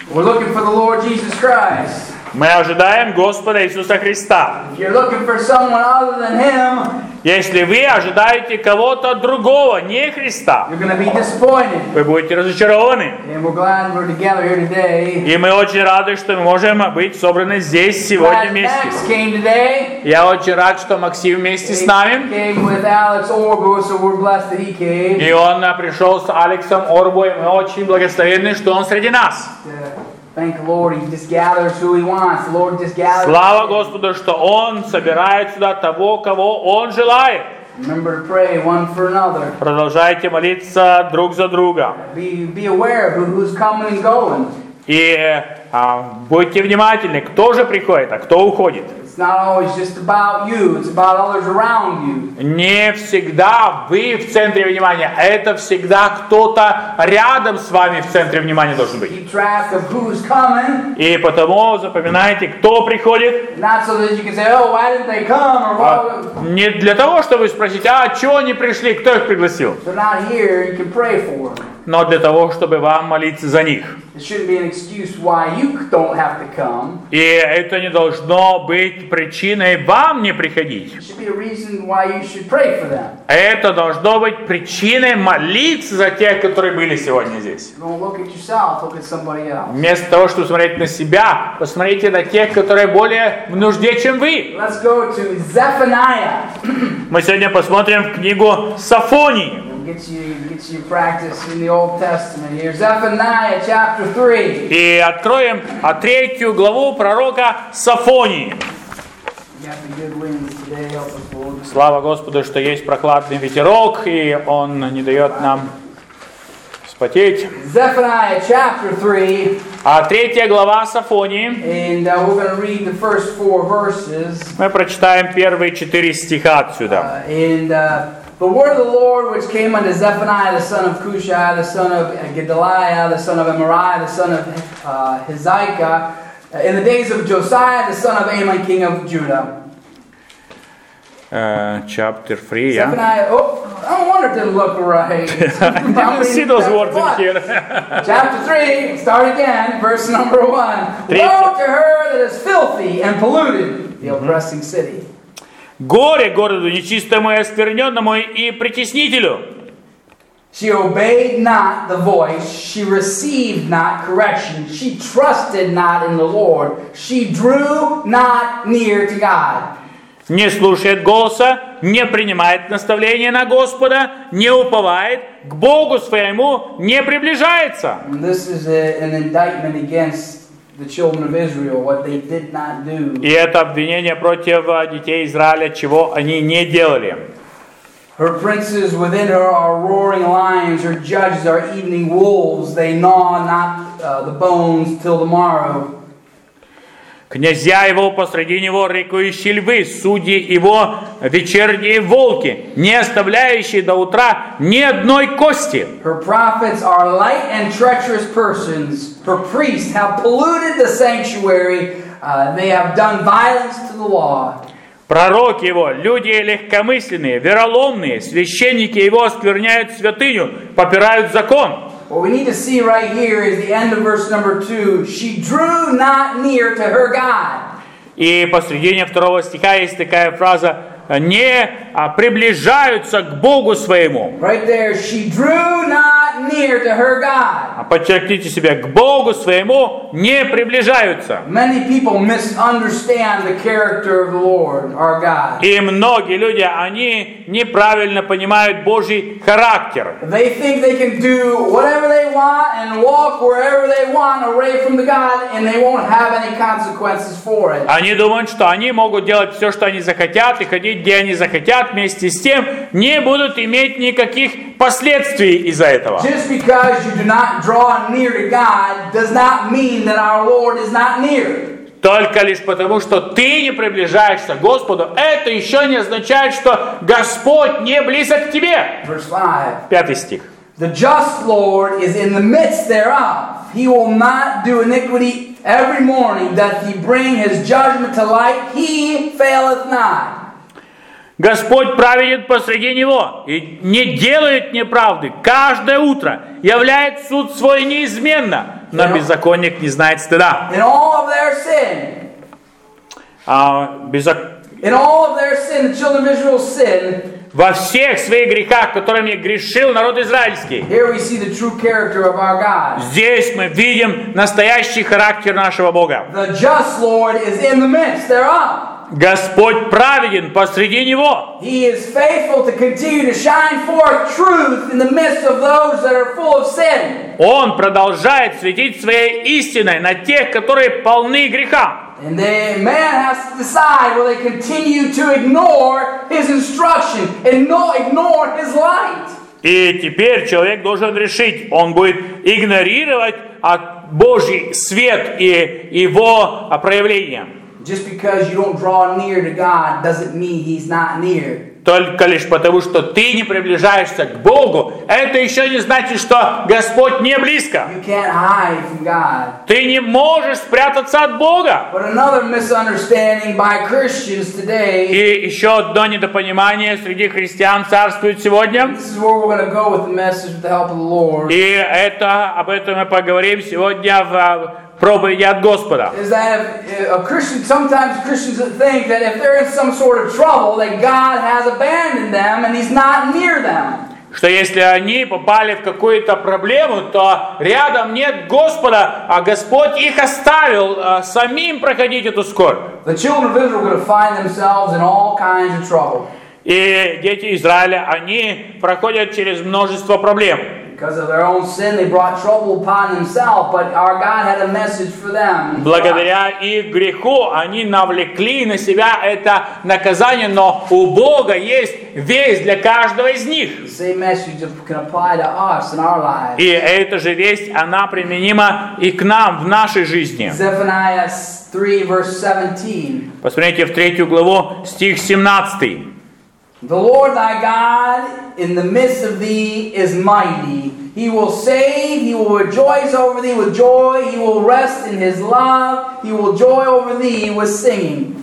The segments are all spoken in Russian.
We're looking for the Lord Jesus Christ. Мы ожидаем Господа Иисуса Христа. If you're looking for someone other than Him, Если вы ожидаете кого-то другого, не Христа, you're going to be disappointed. вы будете разочарованы. And we're glad we're together here today. И мы очень рады, что мы можем быть собраны здесь сегодня Glad вместе. Max came today. Я очень рад, что Максим вместе с He нами. came with Alex Orbo, so we're blessed that he came. И он пришел с Алексом Орбо, и мы очень благословенны, что он среди нас. Thank the Lord, He just gathers who He wants. The Lord just gathers. Слава Господу, что Он собирает сюда того, кого Он желает. Remember to pray one for another. Продолжайте молиться друг за друга. Be aware of who's coming and going. И будьте внимательны, кто же приходит, а кто уходит. It's not always just about you, it's about others around you. Не всегда вы в центре внимания, это всегда кто-то рядом с вами в центре внимания должен быть. Keep track of who's coming. И потому запоминайте, кто приходит. Not so that you can say, oh, why didn't they come? Or why Не для того, чтобы спросить, а чего они пришли, кто их пригласил, they're not here, you can pray for them. но для того, чтобы вам молиться за них. It shouldn't be an excuse why you don't have to come. И это не должно быть причиной вам не приходить. It should be a reason why you should pray for them. Это должно быть причиной молиться за тех, которые были сегодня здесь. Don't look at yourself, look at somebody else. Вместо того, чтобы смотреть на себя, посмотрите на тех, которые более в нужде, чем вы. Let's go to Zephaniah. Мы сегодня посмотрим в книгу Софонии. Get you practice in the Old Testament here. Zephaniah chapter 3. И откроем 3 главу пророка Софонии. You got the good winds today, help us, Lord. Слава Господу, что есть прохладный ветерок, и Он не дает нам вспотеть. Zephaniah chapter 3. 3 глава Софонии. And we're going to read the first 4 verses. Мы прочитаем первые 4 стиха отсюда. The word of the Lord which came unto Zephaniah the son of Cushai, the son of Gedaliah, the son of Amariah, the son of Hezekiah, in the days of Josiah, the son of Amon, king of Judah. Chapter 3, yeah? Zephaniah, I wonder it didn't look right. I didn't see those words in here. Chapter 3, start again, verse number 1. Woe to her that is filthy and polluted, the oppressing city. Горе городу нечистому и оскверненному и притеснителю. She obeyed not the voice, she received not correction, she trusted not in the Lord, she drew not near to God. Не слушает голоса, не принимает наставления на Господа, не уповает, к Богу своему не приближается. And this is an indictment against the children of Israel, what they did not do. И это обвинение против детей Израиля, чего они не делали. Her princes within her are roaring lions, her judges are evening wolves, they gnaw not the bones till the morrow. Князья его посреди него рыкающие львы, судьи его вечерние волки, не оставляющие до утра ни одной кости. Her prophets are light and treacherous persons. Her priests have polluted the sanctuary. They have done violence to the law. Пророки его, люди легкомысленные, вероломные, священники его оскверняют святыню, попирают закон. What we need to see right here is the end of verse number 2. She drew not near to her God. И посредине 2 стиха есть такая фраза: не приближаются к Богу своему. Right there, she drew not near to her God. Подчеркните себе, к Богу своему не приближаются. Many people misunderstand the character of the Lord, our God. И многие люди, они неправильно понимают Божий характер. They think they can do whatever they want and walk wherever they want away from the God, and they won't have any consequences for it. Они думают, что они могут делать все, что они захотят, и ходить, где они захотят, вместе с тем не будут иметь никаких последствий из-за этого. Just because you do not draw near to God does not mean that our Lord is not near. Только лишь потому, что ты не приближаешься к Господу, это еще не означает, что Господь не близок к тебе. Verse 5. 5 стих. The just Lord is in the midst thereof. He will not do iniquity every morning. Doth he bring his judgment to light? He faileth not. Господь праведен посреди него и не делает неправды. Каждое утро являет суд свой неизменно. но беззаконник не знает стыда. In all of their sin, in all of their sin, the children of Israel sinned. Во всех своих грехах, которыми грешил народ израильский. Here we see the true character of our God. Здесь мы видим настоящий характер нашего Бога. The just Lord is in the midst thereof. Господь праведен посреди него. He is faithful to continue to shine forth truth in the midst of those that are full of sin. Он продолжает светить своей истиной на тех, которые полны греха. And then man has to decide will they continue to ignore his instruction and ignore his light. И теперь человек должен решить, он будет игнорировать Божий свет и его проявление. Just because you don't draw near to God doesn't mean He's not near. Только лишь потому, что ты не приближаешься к Богу, это еще не значит, что Господь не близко. You can't hide from God. Ты не можешь спрятаться от Бога. But another misunderstanding by Christians today. И еще одно недопонимание среди христиан царствует сегодня. This is where we're going to go with the message with the help of the Lord. И об этом мы поговорим сегодня в проповеди от Господа. Is that if a Christian, sometimes Christians think that if they're in some sort of trouble, that God has abandoned them and He's not near them. Что если они попали в какую-то проблему, то рядом нет Господа, а Господь их оставил самим проходить эту скорбь. The children of Israel are going to find themselves in all kinds of trouble. И дети Израиля, они проходят через множество проблем. Because of their own sin, they brought trouble upon themselves, but our God had a message for them. Благодаря их греху они навлекли на себя это наказание, но у Бога есть весть для каждого из них. The same message can apply to us in our lives. И эта же весть, она применима и к нам в нашей жизни. Zephaniah 3, verse 17. Посмотрите в 3 главу, стих 17. The Lord thy God in the midst of thee is mighty. He will save, He will rejoice over thee with joy. He will rest in His love. He will joy over thee with singing.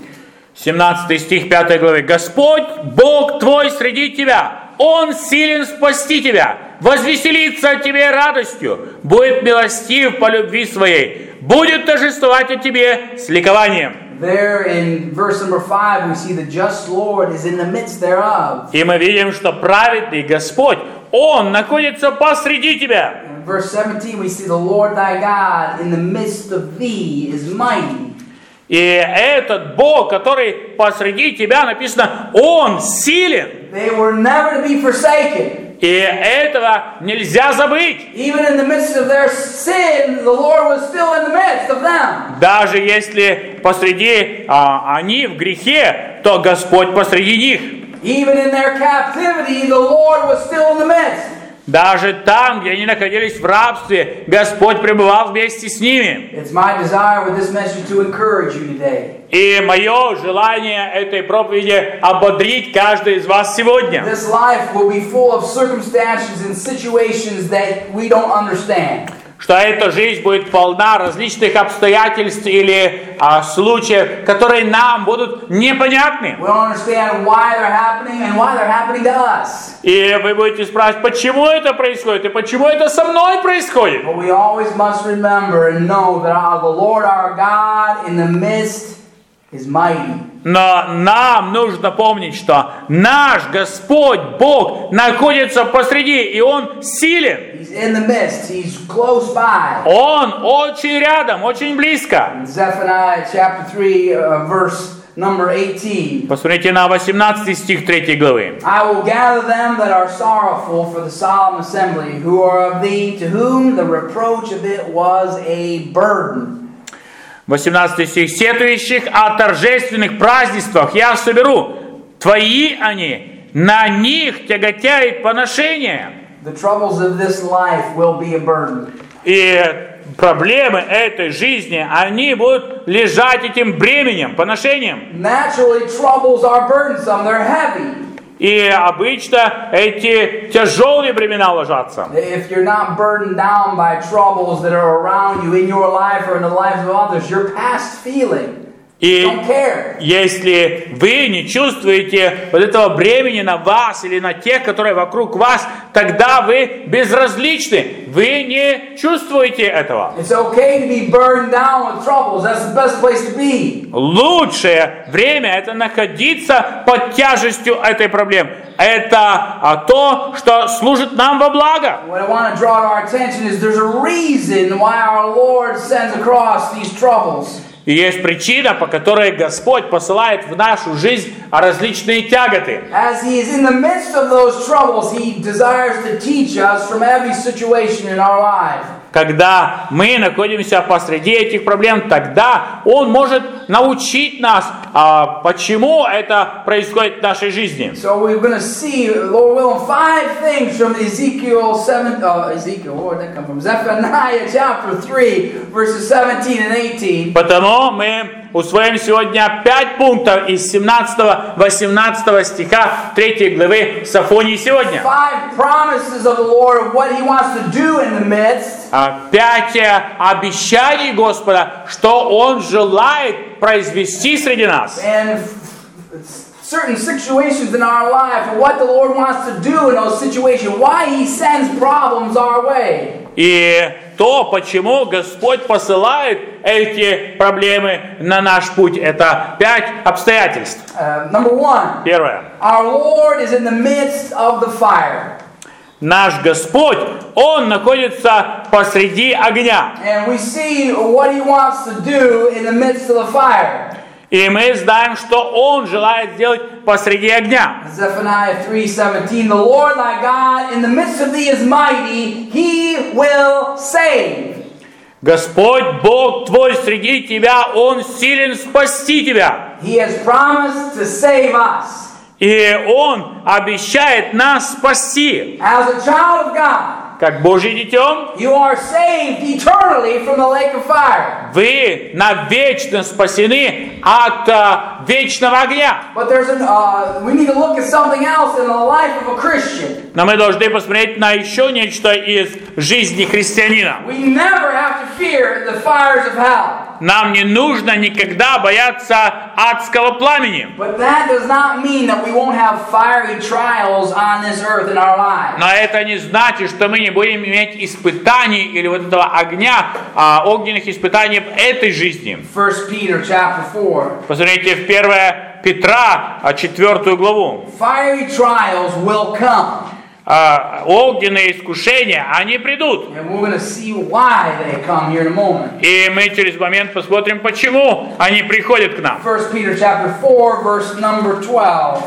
17 стих 5 главы. Господь, Бог твой среди тебя. Он силен спасти тебя. Возвеселится о тебе радостью. Будет милостив по любви своей. Будет торжествовать о тебе с ликованием. There in verse number 5 we see the just Lord is in the midst thereof. И мы видим, что праведный Господь, Он находится посреди тебя. In verse 17 we see the Lord thy God in the midst of thee is mighty. И этот Бог, который посреди тебя, написано, Он силен. They were never to be forsaken. И этого нельзя забыть. Even in the midst of their sin, the Lord was still in the midst of them. Даже если посреди они в грехе, то Господь посреди них. Even in their captivity, the Lord was still in the midst. Даже там, где они находились в рабстве, Господь пребывал вместе с ними. It's my desire with this message to encourage you today. И мое желание этой проповеди ободрить каждого из вас сегодня. This life will be full of circumstances and situations that we don't understand. Что эта жизнь будет полна различных обстоятельств или случаев, которые нам будут непонятны. We don't understand why they're happening and why they're happening to us. И вы будете спрашивать, почему это происходит и почему это со мной происходит. But we always must remember and know that the Lord our God in the midst is mighty. Но нам нужно помнить, что наш Господь, Бог, находится посреди, и Он силен. He's in the midst. He's close by. Он очень рядом, очень близко. In Zephaniah chapter 3, verse number 18. Посмотрите на 18 стих 3 главы. I will gather them that are sorrowful for the solemn assembly, who are of thee, to whom the reproach of it was a burden. 18 стих. Сетующих о торжественных празднествах я соберу. Твои они, на них тяготяет поношение. The troubles of this life will be a burden. И проблемы этой жизни, они будут лежать этим бременем, поношением. Naturally, troubles are burdensome. They're heavy. И обычно эти тяжелые бремена ложатся. If you're not burdened down by troubles that are around you in your life or in the lives of others, you're past feeling. И Don't care. если вы не чувствуете вот этого бремени на вас или на тех, которые вокруг вас, тогда вы безразличны. Вы не чувствуете этого. It's okay to be burned down with troubles. That's the best place to be. Лучшее время это находиться под тяжестью этой проблемы. Это то, что служит нам во благо. What I want to draw to our attention is there's a reason why our Lord sends across these troubles. И есть причина, по которой Господь посылает в нашу жизнь различные тяготы. As He is in the midst of those troubles, He desires to teach us from every situation in our life. Когда мы находимся посреди этих проблем, тогда Он может научить нас, почему это происходит в нашей жизни. So we're going to see, Lord willing, 5 things from where did that come from? Zephaniah chapter 3, verses 17 and 18. Потому мы усвоим сегодня 5 пунктов из 17-18 стиха 3 главы Сафонии сегодня. 5 promises of the Lord of what He wants to do in the midst. 5 обещаний Господа, что Он желает произвести среди нас. And certain situations in our life, what the Lord wants to do in those situations, why He sends problems our way. И то, почему Господь посылает эти проблемы на наш путь, это 5 обстоятельств. Number 1. Первое. Our Lord is in the midst of the fire. Наш Господь, Он находится посреди огня. And we see what He wants to do in the midst of the fire. И мы знаем, что Он желает сделать посреди огня. Zephaniah 3:17, the Lord thy God in the midst of thee is mighty, He will save. Господь, Бог твой среди тебя, Он силен спасти тебя. He has promised to save us. И Он обещает нас спасти. As a child of God, Как Божье дитё, you are saved eternally from the lake of fire. вы навечно спасены от вечного огня. But we need to look at something else in the life of a Christian. Но мы должны посмотреть на еще нечто из жизни христианина. We never have to fear the fires of hell. Нам не нужно никогда бояться адского пламени. But that does not mean that we won't have fiery trials on this earth in our lives. Но это не значит, что мы не будем иметь испытаний или вот этого огня, огненных испытаний в этой жизни. 1 Peter chapter 4. Посмотрите в 1 Петра, 4 главу. Fiery trials will come. Огненные искушения, они придут. And we're going to see why they come here in a moment. И мы через момент посмотрим, почему они приходят к нам. 1 Peter chapter 4, verse number 12.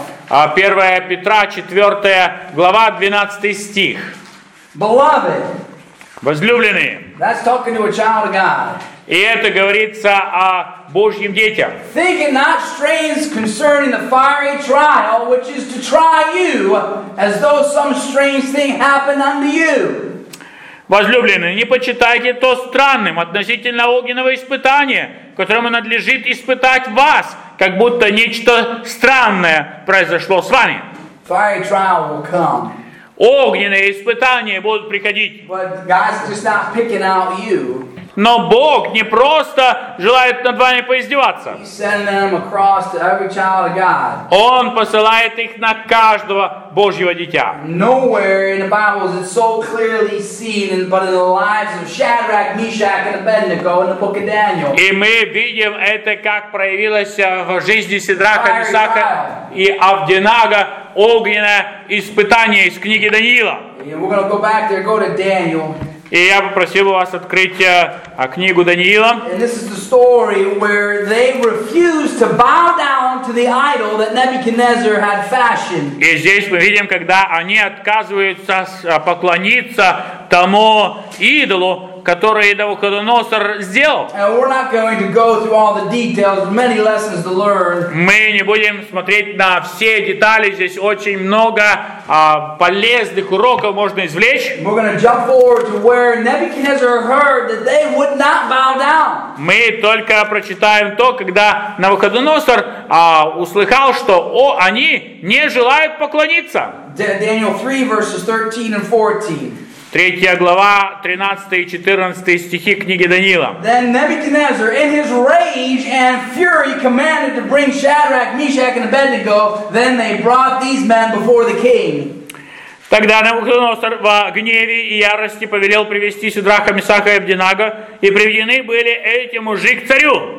1 Петра, 4 глава, 12 стих. Beloved, Возлюбленные. that's talking to a child of God. И это говорится о Божьим детям. Think it not strange concerning the fiery trial, which is to try you, as though some strange thing happened unto you. Возлюбленные, не почитайте то странным относительно огненного испытания, которому надлежит испытать вас, как будто нечто странное произошло с вами. Fiery trial will come. Огненные испытания будут приходить. But God's just not picking out you. Но Бог не просто желает над вами поиздеваться. He's sending them across to every child of God. Он посылает их на каждого Божьего дитя. Nowhere in the Bible is it so clearly seen, but in the lives of Shadrach, Meshach, and Abednego in the book of Daniel. И мы видим это, как проявилось в жизни Сидраха, Месаха и Авденага, огненное испытание из книги Даниила. And we're going to go back there, go to Daniel. И я попросил бы вас открыть книгу Даниила. And this is the story where they refused to bow down to the idol that Nebuchadnezzar had fashioned. И здесь мы видим, когда они отказываются поклониться тому идолу, который Навуходоносор сделал. And we're not going to go through all the details, many lessons to learn. Мы не будем смотреть на все детали, здесь очень много полезных уроков можно извлечь. We're going to jump forward to where Nebuchadnezzar heard that they would not bow down. Мы только прочитаем то, когда Навуходоносор услыхал, что они не желают поклониться. Daniel 3 verses 13 and 14. 3 глава, 13 и 14 стихи книги Даниила. Then Nebuchadnezzar, in his rage and fury, commanded to bring Shadrach, Meshach, and Abednego. Then they brought these men before the king. Тогда Навуходоносор в гневе и ярости повелел привести Сидраха, Месаха и Абдинага, и приведены были эти мужи к царю.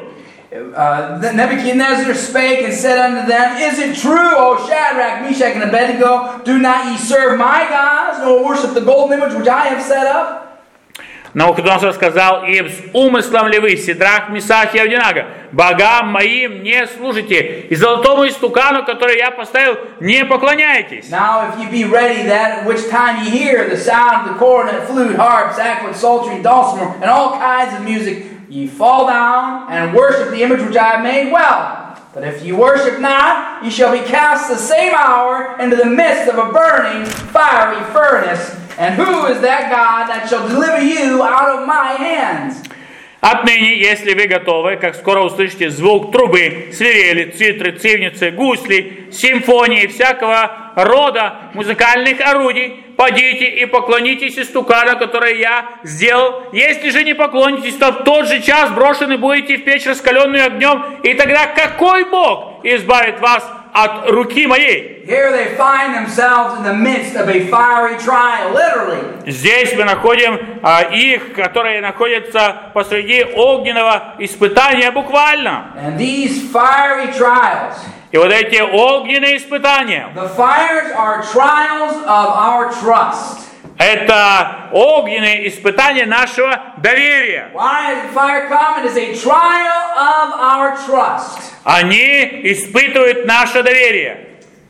Nebuchadnezzar spake and said unto them, Is it true, O Shadrach, Meshach, and Abednego, do not ye serve my gods, nor worship the golden image which I have set up? Навуходоносор сказал им: с умыслом ли вы, Сидрах, Месах и Авдинага, богам моим не служите, и золотому истукану, который я поставил, не поклоняетесь? Now if ye be ready, that at which time ye hear the sound of the cornet, flute, harp, sackbut, psaltery, dulcimer, and all kinds of music, ye fall down and worship the image which I have made, well. But if ye worship not, ye shall be cast the same hour into the midst of a burning, fiery furnace. And who is that God that shall deliver you out of my hands? Отныне, если вы готовы, как скоро услышите звук трубы, свирели, цитры, цивницы, гусли, симфонии, всякого рода музыкальных орудий, подите и поклонитесь истукану, который я сделал. Если же не поклонитесь, то в тот же час брошены будете в печь, раскаленную огнем, и тогда какой Бог избавит вас от руки моей? Here they find themselves in the midst of a fiery trial, literally. Здесь мы находим их, которые находятся посреди огненного испытания буквально. And these fiery trials, и вот эти огненные испытания, the fires are trials of our trust. Это огненные испытания нашего доверия. Why does fire come? It is a trial of our trust. Они испытывают наше доверие.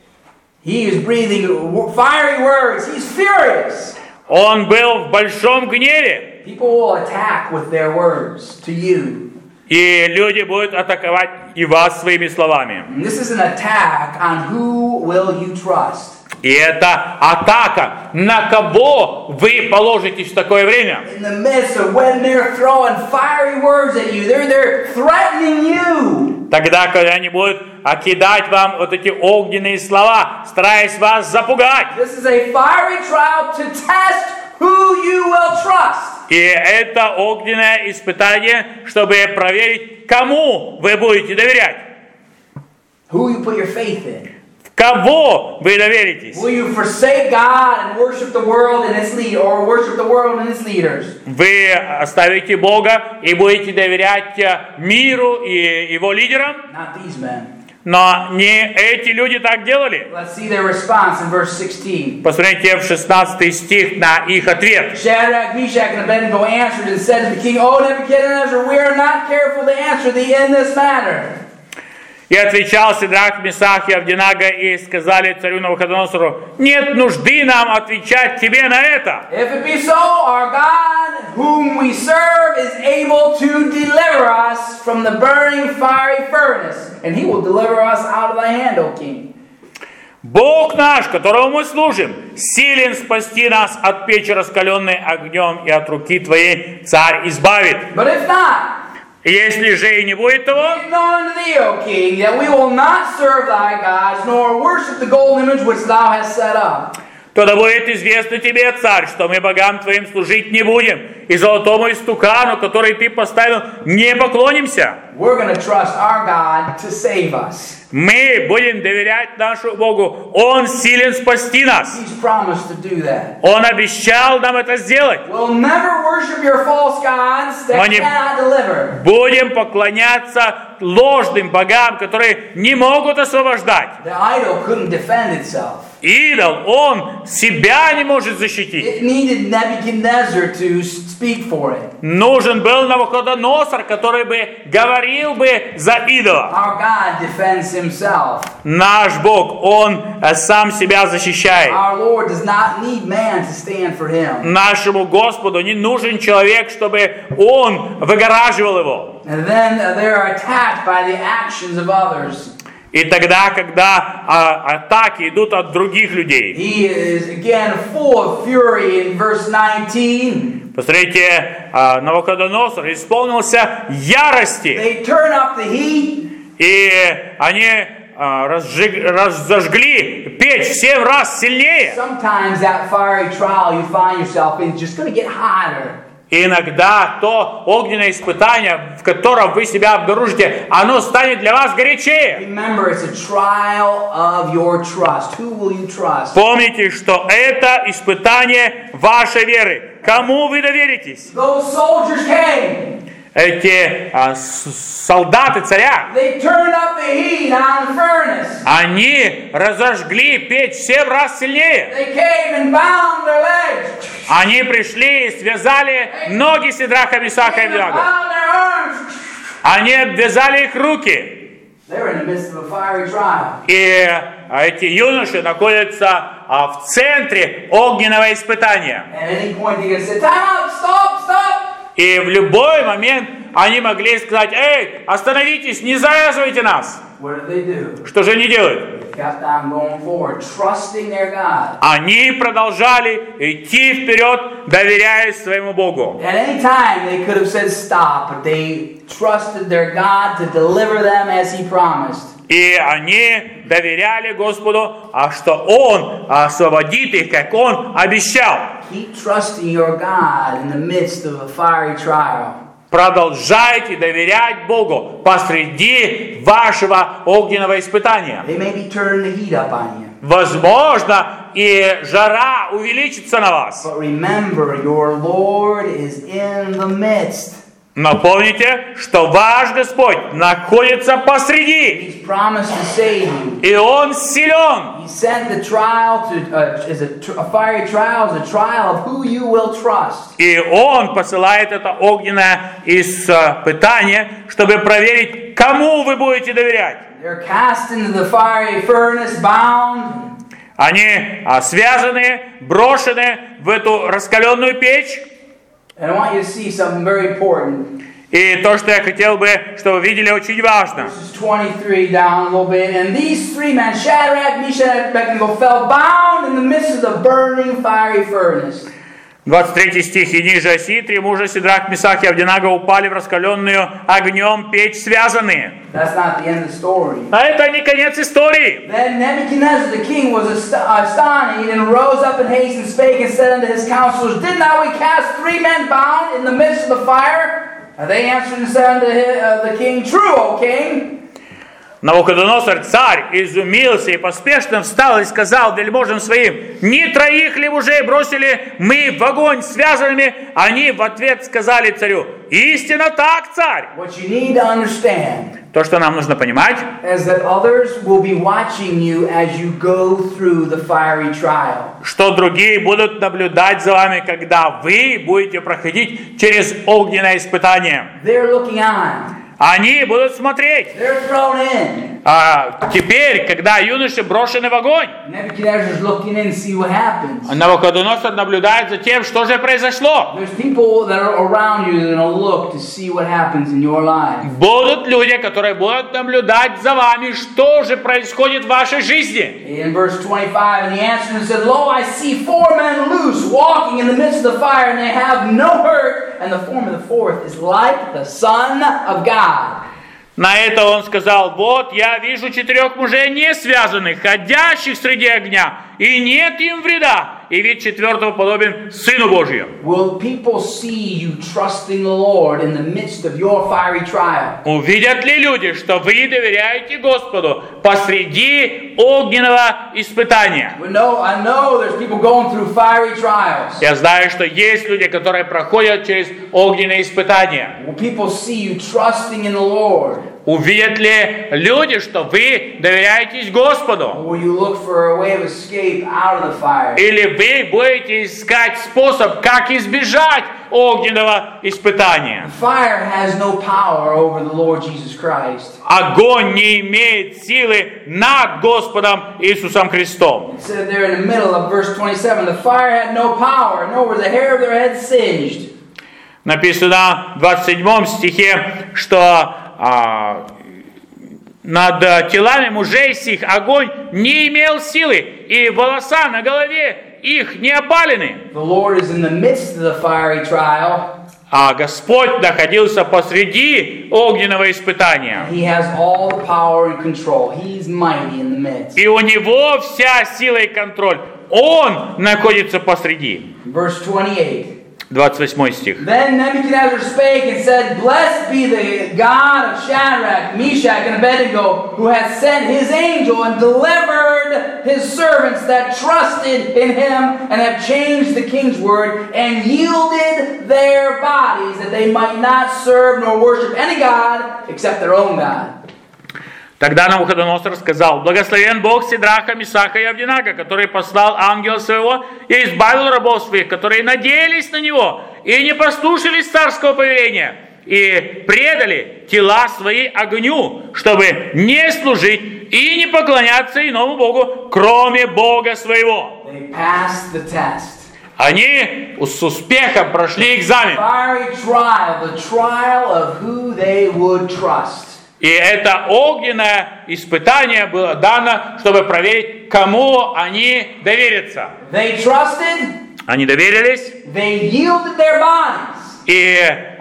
He is breathing fiery words. He's furious. Он был в большом гневе. People will attack with their words to you. И люди будут атаковать и вас своими словами. And this is an attack on who will you trust. И это атака, на кого вы положитесь в такое время. In the midst of when they're throwing fiery words at you, they're threatening you. Тогда, когда они будут кидать вам вот эти огненные слова, стараясь вас запугать. This is a fiery trial to test who you will trust. И это огненное испытание, чтобы проверить, кому вы будете доверять. Who you put your faith in. Кого вы доверитесь? Will you forsake God and worship the world and its lead, or worship the world and its leaders? Вы оставите Бога и будете доверять миру и его лидерам? Not these men. Но не эти люди так делали. Let's see their response in verse 16. Посмотрите в 16 стих на их ответ. Shadrach, Meshach, and Abednego answered and said to the king, O Nebuchadnezzar, we are not careful to answer thee in this matter. И отвечал Сидрах, Месах и Авдинага и сказали царю Навуходоносору: нет нужды нам отвечать тебе на это. If it be so, our God, whom we serve, is able to deliver us from the burning fiery furnace, and he will deliver us out of thy hand, O king. Бог наш, которому мы служим, силен спасти нас от печи, раскаленной огнем, и от руки твоей царь избавит. But if not, если же и не будет того, know unto thee, O king, that we will not serve thy gods, nor worship the golden image which thou hast set up. то да будет известно тебе, царь, что мы богам твоим служить не будем, и золотому истукану, который ты поставил, не поклонимся. We're going to trust our God to save us. Мы будем доверять нашему Богу. Он силен спасти нас. He's promised to do that. Он обещал нам это сделать. We'll never worship your false gods that cannot deliver. Будем поклоняться ложным богам, которые не могут освобождать. The idol couldn't defend itself. Идол, он себя не может защитить. It needed Nebuchadnezzar to speak for it. Нужен был Навуходоносор, который бы говорил бы за идола. Our God defends himself. Наш Бог, он сам себя защищает. Our Lord does not need man to stand for him. Нашему Господу не нужен человек, чтобы он выгораживал его. And then they're attacked by the actions of others. И тогда, когда атаки идут от других людей. He is again full of fury in verse 19. Посмотрите, Навуходоносор исполнился ярости. They turn up the heat. И они разожгли печь в 7 раз сильнее. Sometimes that fiery trial you find yourself in is just going to get hotter. И иногда то огненное испытание, в котором вы себя обнаружите, оно станет для вас горячее. Remember, it's a trial of your trust. Who will you trust? Помните, что это испытание вашей веры. Кому вы доверитесь? Those soldiers came. Эти солдаты царя, They turned up the heat on the furnace. они разожгли печь в 7 раз сильнее. They came and bound their legs. Они пришли и связали ноги Сидраха, Мисаха и And Авденаго. bound their arms. Они обвязали их руки. They're in the midst of a fiery trial. И эти юноши находятся в центре огненного испытания. And at any point they're going to say, time out, stop, stop. И в любой момент они могли сказать: эй, остановитесь, не завязывайте нас. What did they do? Что же они делают? They kept on going forward, trusting their God. Они продолжали идти вперед, доверяясь своему Богу. At any time they could have said stop, but they trusted their God to deliver them as He promised. И они доверяли Господу, что Он освободит их, как Он обещал. Keep trusting your God in the midst of a fiery trial. Продолжайте доверять Богу посреди вашего огненного испытания. They may be turning the heat up on you. Возможно, и жара увеличится на вас. But remember, your Lord is in the midst. Но помните, что ваш Господь находится посреди, He's promised to save you. и Он силен. He sent the trial to is a fiery trial is a trial of who you will trust. И Он посылает это огненное испытание, чтобы проверить, кому вы будете доверять. They're cast into the fiery furnace, bound. Они связаны, брошены в эту раскаленную печь. And I want you to see something very important. И то, что я хотел бы, чтобы вы видели, очень важно. Verses 23 down a little bit. And these 3 men, Shadrach, Meshach, and Abednego, fell bound in the midst of the burning fiery furnace. 23 стих. «И ниже оси 3 мужа, Сидрах, Месах и Авденаго, упали в раскаленную огнем печь связанные». That's not the end of the story. А это не конец истории. Then Nebuchadnezzar the king was astonished, and rose up in haste, and spake, and said unto his counselors, Did not we cast 3 men bound in the midst of the fire? And they answered and said unto the king, True, O king. Навуходоносор, царь, изумился и поспешно встал и сказал вельможам своим: «Не 3 ли мужей бросили мы в огонь связанными?» Они в ответ сказали царю: «Истинно так, царь!» What you need to understand То, что нам нужно понимать, is that others will be watching you as you go through the fiery trial. что другие будут наблюдать за вами, когда вы будете проходить через огненное испытание. They're looking on. Они будут смотреть. They're thrown in. Теперь, когда юноши брошены в огонь, Nebuchadnezzar's looking in to see what happens. Навуходоносор наблюдает за тем, что же произошло. There's people that are around you that will look to see what happens in your life. Будут люди, которые будут наблюдать за вами, что же происходит в вашей жизни. In verse 25, and he answered and said, Lo, I see 4 men loose, walking in the midst of the fire, and they have no hurt, and the form of the 4th is like the Son of God. На это он сказал: «Вот я вижу 4 мужей не связанных, ходящих среди огня, и нет им вреда, и вид 4-го подобен Сыну Божию». Will people see you trusting the Lord in the midst of your fiery trial? Увидят ли люди, что вы доверяете Господу посреди огненного испытания? I know there's people going through fiery trials. Я знаю, что есть люди, которые проходят через огненные испытания. Will people see you trusting in the Lord? Увидят ли люди, что вы доверяетесь Господу? Or will you look for a way of escape out of the fire? Или вы будете искать способ, как избежать огненного испытания? Fire has no power over the Lord Jesus Christ. Огонь не имеет силы над Господом Иисусом Христом. It said there in the middle of verse 27, the fire had no power, nor was the hair of their head singed. Написано в 27 стихе, что над телами мужей сих огонь не имел силы, и волоса на голове их не опалены. The Lord is in the midst of the fiery trial. А Господь находился посреди огненного испытания. He has all the power and control. He's mighty in the midst. И у Него вся сила и контроль. Он находится посреди. Verse 28. 28 стих. Then Nebuchadnezzar spake and said, Blessed be the God of Shadrach, Meshach, and Abednego, who hath sent his angel and delivered his servants that trusted in him, and have changed the king's word, and yielded their bodies, that they might not serve nor worship any god except their own God. Тогда Навуходоносор сказал: «Благословен Бог Сидраха, Мисаха и Авденаго, который послал ангела своего и избавил рабов своих, которые надеялись на него и не послушались царского повеления, и предали тела свои огню, чтобы не служить и не поклоняться иному Богу, кроме Бога своего». They passed the test. Они с успехом прошли экзамен. Fiery trial, the trial of who they would trust. И это огненное испытание было дано, чтобы проверить, кому они доверятся. They trusted, Они доверились, they yielded their bodies. и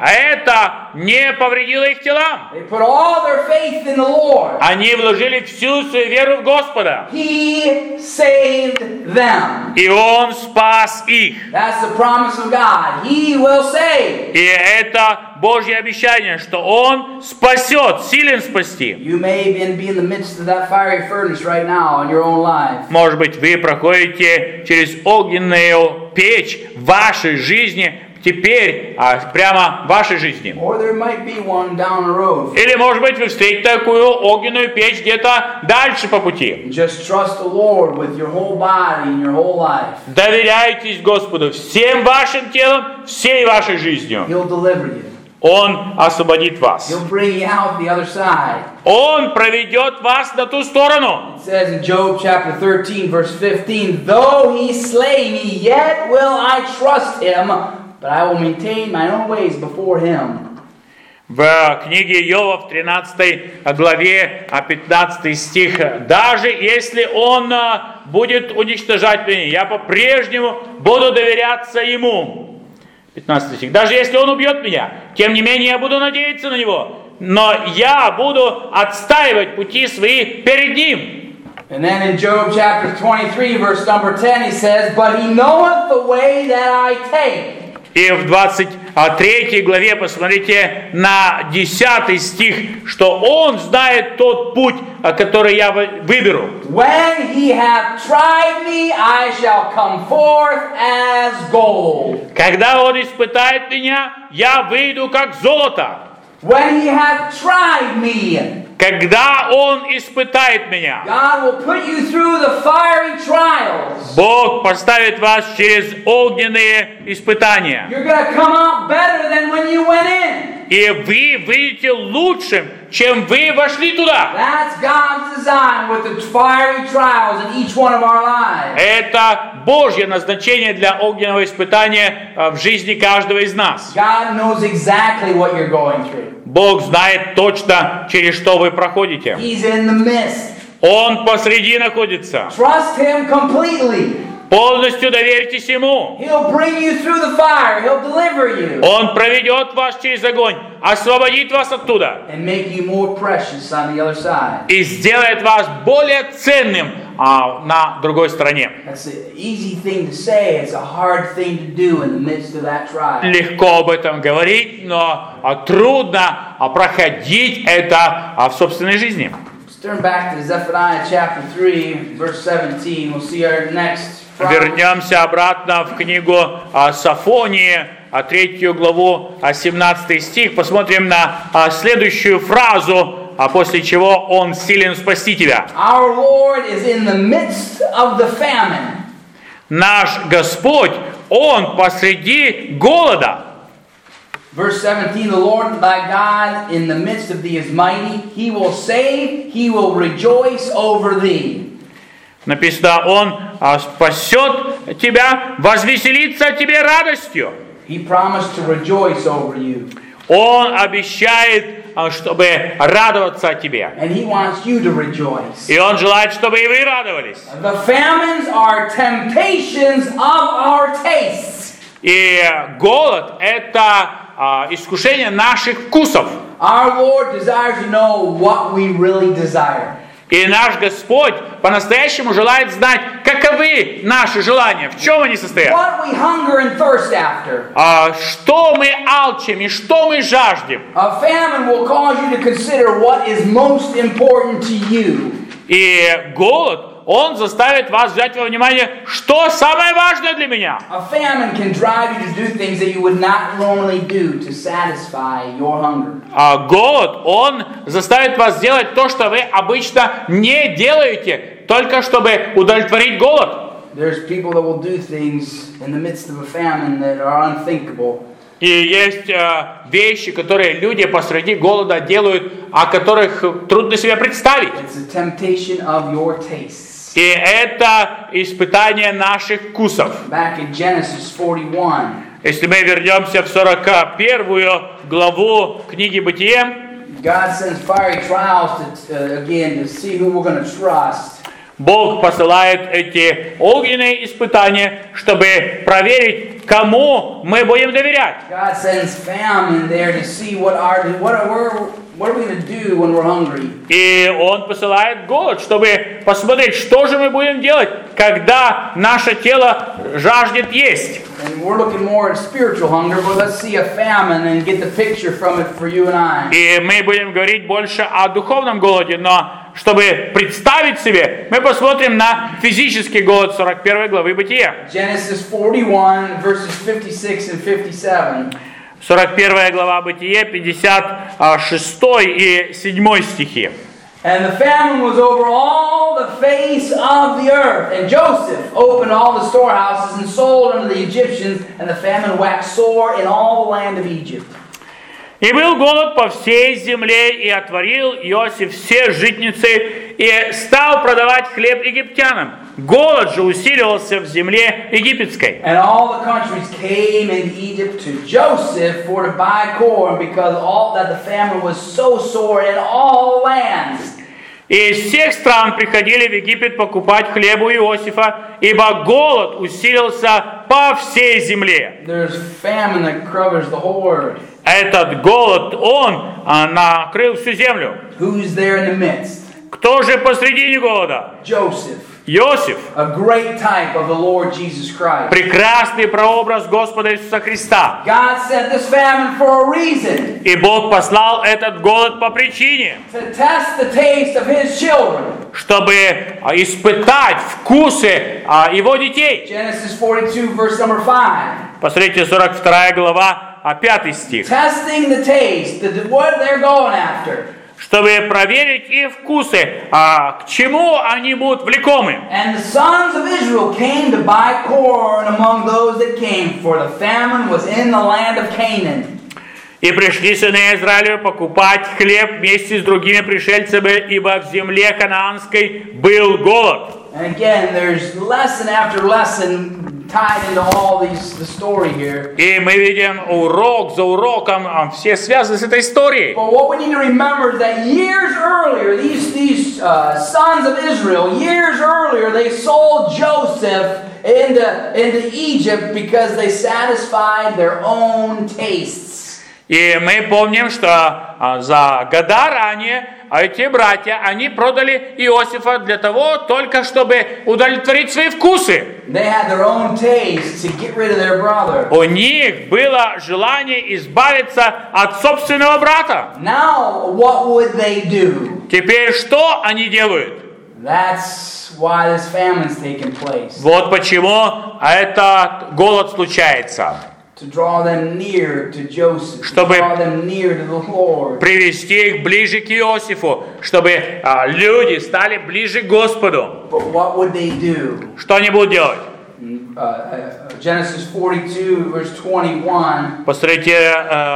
это не повредило их телам. They put all their faith in the Lord. Они вложили всю свою веру в Господа, He saved them. и Он спас их. That's the promise of God. He will save. И это Божье обещание, что Он спасет, силен спасти. You may even be in the midst of that fiery furnace right now in your own life. Может быть, вы проходите через огненную печь в вашей жизни, теперь, прямо в вашей жизни. Or there might be one down the road. Или, может быть, вы встретите такую огненную печь где-то дальше по пути. Just trust the Lord with your whole body and your whole life. Доверяйтесь Господу всем вашим телом, всей вашей жизнью. He'll deliver you. Он освободит вас. He'll bring you out the other side. Он проведет вас на ту сторону. It says in Job chapter 13 verse 15, Though he slay me, yet will I trust him, but I will maintain my own ways before him. В книге Иова в 13 главе, 15 стих: «Даже если он будет уничтожать меня, я по-прежнему буду доверяться ему». 15 стих. «Даже если он убьет меня, тем не менее я буду надеяться на него, но я буду отстаивать пути свои перед ним». And then in Job chapter 23 verse number 10 he says, But he knoweth the way that I take. И в 23 главе посмотрите на 10 стих, что Он знает тот путь, который я выберу. When he hath tried me, I shall come forth as gold. Когда Он испытает меня, я выйду как золото. When he hath tried me, Когда Он испытает меня, God will put you through the fiery trials. Бог поставит вас через огненные испытания. You're going to come out better than when you went in. И вы выйдете лучшим, чем вы вошли туда. That's God's design with the fiery trials in each one of our lives. Это Божье назначение для огненного испытания в жизни каждого из нас. God knows exactly what you're going through. Бог знает точно, через что вы проходите. He's in the midst. Он посреди находится. Trust Him completely. Полностью доверьтесь Ему. He'll bring you through the fire. He'll deliver you. Он проведет вас через огонь, освободит вас оттуда. And make you more precious on the other side. И сделает вас более ценным на другой стороне. That's an easy thing to say. It's a hard thing to do in the midst of that trial. Легко об этом говорить, но трудно проходить это в собственной жизни. Let's turn back to Zephaniah chapter 3, verse 17. We'll see our next. Вернемся обратно в книгу Софонии, 3 главу, 17 стих. Посмотрим на следующую фразу, после чего Он силен спасти тебя. Our Lord is in the midst of the famine. Наш Господь, Он посреди голода. Verse 17, the Lord thy God in the midst of thee is mighty. He will save, he will rejoice over thee. Написано, Он спасет тебя, возвеселится тебе радостью. He promised to rejoice over you. Он обещает, чтобы радоваться о тебе. And he wants you to rejoice. И Он желает, чтобы и вы радовались. The famines are temptations of our tastes. И голод – это искушение наших вкусов. Our Lord desires to know what we really desire. И наш Господь по-настоящему желает знать, каковы наши желания, в чем они состоят. What we hunger and thirst after. Что мы алчим и что мы жаждем. A famine will cause you to consider what is most important to you. И голод, он заставит вас взять во внимание, что самое важное для меня. A famine can drive you to do things that you would not normally do to satisfy your hunger. Голод, он заставит вас сделать то, что вы обычно не делаете, только чтобы удовлетворить голод. There's people that will do things in the midst of a famine that are unthinkable. И есть вещи, которые люди посреди голода делают, о которых трудно себе представить. It's a temptation of your tastes. И это испытание наших вкусов. Back in Genesis 41, Если мы вернемся в 41 главу книги Бытие, God sends fiery trials to see who we're going to trust. Бог посылает эти огненные испытания, чтобы проверить, кому мы будем доверять. God sends famine there to see what are we going to do when we're hungry. И Он посылает голод, чтобы посмотреть, что же мы будем делать, когда наше тело жаждет есть. And we're looking more at spiritual hunger, but let's see a famine and get the picture from it for you and I. И мы будем говорить больше о духовном голоде, но чтобы представить себе, мы посмотрим на физический голод 41 главы Бытия. Genesis 41, verses 56 and 57. 41 глава Бытие, 56 и 7 стихи. And the famine was over all the face of the earth. And Joseph opened all the storehouses and sold unto the Egyptians, and the famine waxed sore in all the land of Egypt. И был голод по всей земле, и отворил Иосиф все житницы, и стал продавать хлеб египтянам. Голод же усиливался в земле египетской. And all the countries came into Egypt to Joseph for to buy corn, because all that the famine was so sore in all lands. И из всех стран приходили в Египет покупать хлеб у Иосифа, ибо голод усилился по всей земле. There's famine that covers the whole earth. Этот голод, он накрыл всю землю. Who's there in the midst? Кто же посредине голода? Joseph. Иосиф. A great type of the Lord Jesus Christ. Прекрасный прообраз Господа Иисуса Христа. God sent this famine for a reason. И Бог послал этот голод по причине, To test the taste of His children. чтобы испытать вкусы Его детей. Genesis 42, verse number 5. Посмотрите, 42 глава, 5 стих. Testing the taste, what they're going after. Чтобы проверить их вкусы, к чему они будут влекомы. And the sons of Israel came to buy corn among those that came, for the famine was in the land of Canaan. И пришли сыны Израилевы покупать хлеб вместе с другими пришельцами, ибо в земле ханаанской был голод. And again, there's lesson after lesson tied into all the story here. И мы видим урок за уроком, все связаны с этой историей. But what we need to remember is that years earlier, these sons of Israel, years earlier, they sold Joseph into Egypt because they satisfied their own tastes. И мы помним, что за года ранее эти братья, они продали Иосифа для того, только чтобы удовлетворить свои вкусы. They had their own taste to get rid of their brother. У них было желание избавиться от собственного брата. Now, what would they do? Теперь что они делают? That's why this famine's taking place. Вот почему этот голод случается. To draw them near to Joseph, Чтобы to draw them near to the Lord. Привести их ближе к Иосифу, чтобы люди стали ближе к Господу. But what would they do? Что они будут делать? Genesis 42, verse 21. Посмотрите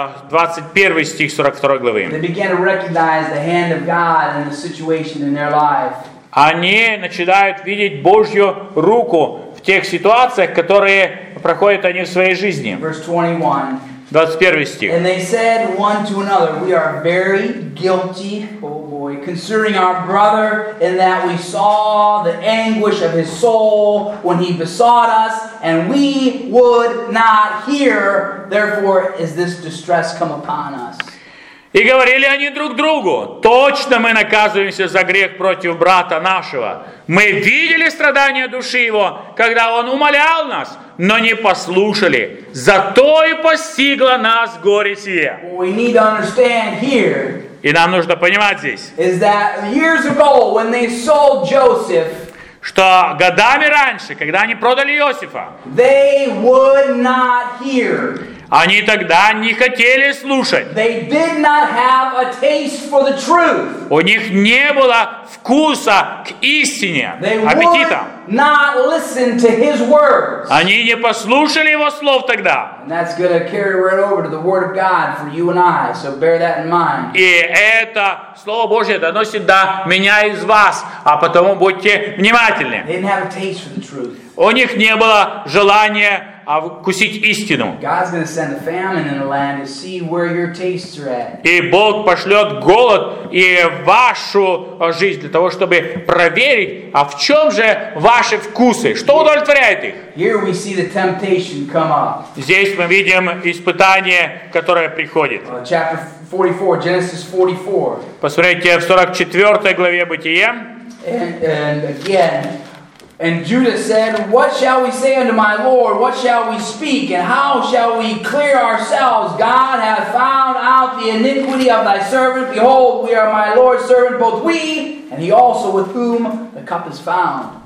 21 стих 42 главы. They began to recognize the hand of God in the situation in their life. Они начинают видеть Божью руку в тех ситуациях, которые проходят они в своей жизни. Verse 21. 21 стих. And they said one to another, we are very guilty. Oh boy. concerning our brother, in that we saw the anguish of his soul when he besought us, and we would not hear. Therefore is this distress come upon us. И говорили они друг другу: точно мы наказываемся за грех против брата нашего. Мы видели страдания души его, когда он умолял нас, но не послушали. Зато и постигло нас горе сие. What we need to understand here И нам нужно понимать здесь, is that years ago when they sold Joseph, что годами раньше, когда они продали Иосифа, they would not hear. они тогда не хотели слушать. They did not have a taste for the truth. У них не было вкуса к истине, They аппетита. would not listen to his words. Они не послушали его слов тогда. And that's going to carry right over to the Word of God for you and I, so bear that in mind. И это Слово Божье доносит до меня из вас, а потому будьте внимательны. They didn't have a taste for the truth. У них не было желания вкусить истину. God's going to send a famine in the land to see where your tastes are at. И Бог пошлет голод и вашу жизнь для того, чтобы проверить, а в чем же ваши вкусы, что удовлетворяет их. Here we see the temptation come up. Здесь мы видим испытание, которое приходит. Chapter 44, Genesis 44. Посмотрите в 44 главе Бытия. And again, and Judah said, What shall we say unto my Lord? What shall we speak? And how shall we clear ourselves? God hath found out the iniquity of thy servant. Behold, we are my Lord's servant, both we, and he also with whom the cup is found.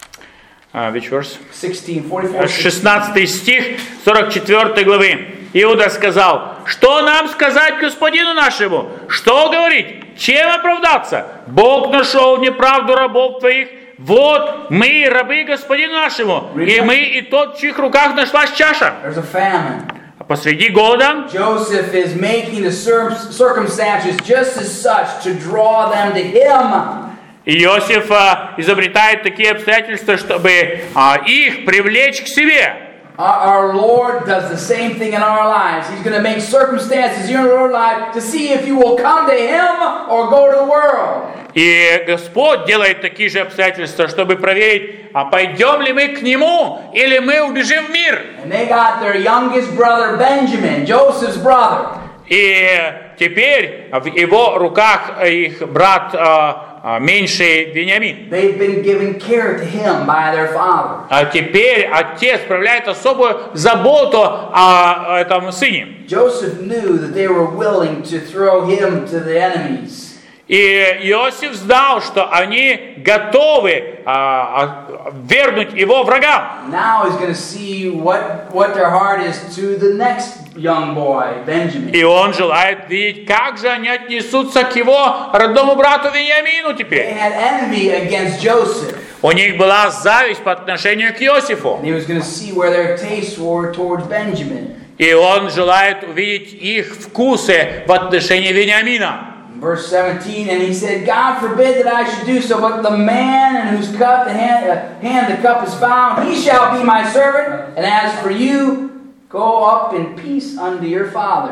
Which verse? 16, 44. 16 стих 44 главы. Иуда сказал: что нам сказать господину нашему? Что говорить? Чем оправдаться? Бог нашел неправду рабов твоих. Вот мы, рабы господину нашему, и мы, и тот, в чьих руках нашлась чаша. There's a famine. Посреди голода Joseph is making the circumstances just as such to draw them to him. Иосиф изобретает такие обстоятельства, чтобы их привлечь к себе. Our Lord does the same thing in our lives. He's going to make circumstances in your life to see if you will come to Him or go to the world. И Господь делает такие же обстоятельства, чтобы проверить, а пойдем ли мы к Нему, или мы убежим в мир. And they got their youngest brother Benjamin, Joseph's brother. И теперь в его руках их брат меньший Вениамин. They've been given care to him by their father. А теперь отец проявляет особую заботу о этом сыне. Joseph knew that they were willing to throw him to the enemies. И Иосиф знал, что они готовы вернуть его врагам. Now he's going to see what their heart is to the next young boy, Benjamin. И он желает видеть, как же они отнесутся к его родному брату Вениамину They теперь. had envy against Joseph. У них была зависть по отношению к Иосифу. And he was going to see where their tastes were towards Benjamin. И он желает увидеть их вкусы в отношении Вениамина. Verse 17, and he said, God forbid that I should do so, but the man in whose hand the cup is found, he shall be my servant. And as for you, go up in peace unto your father.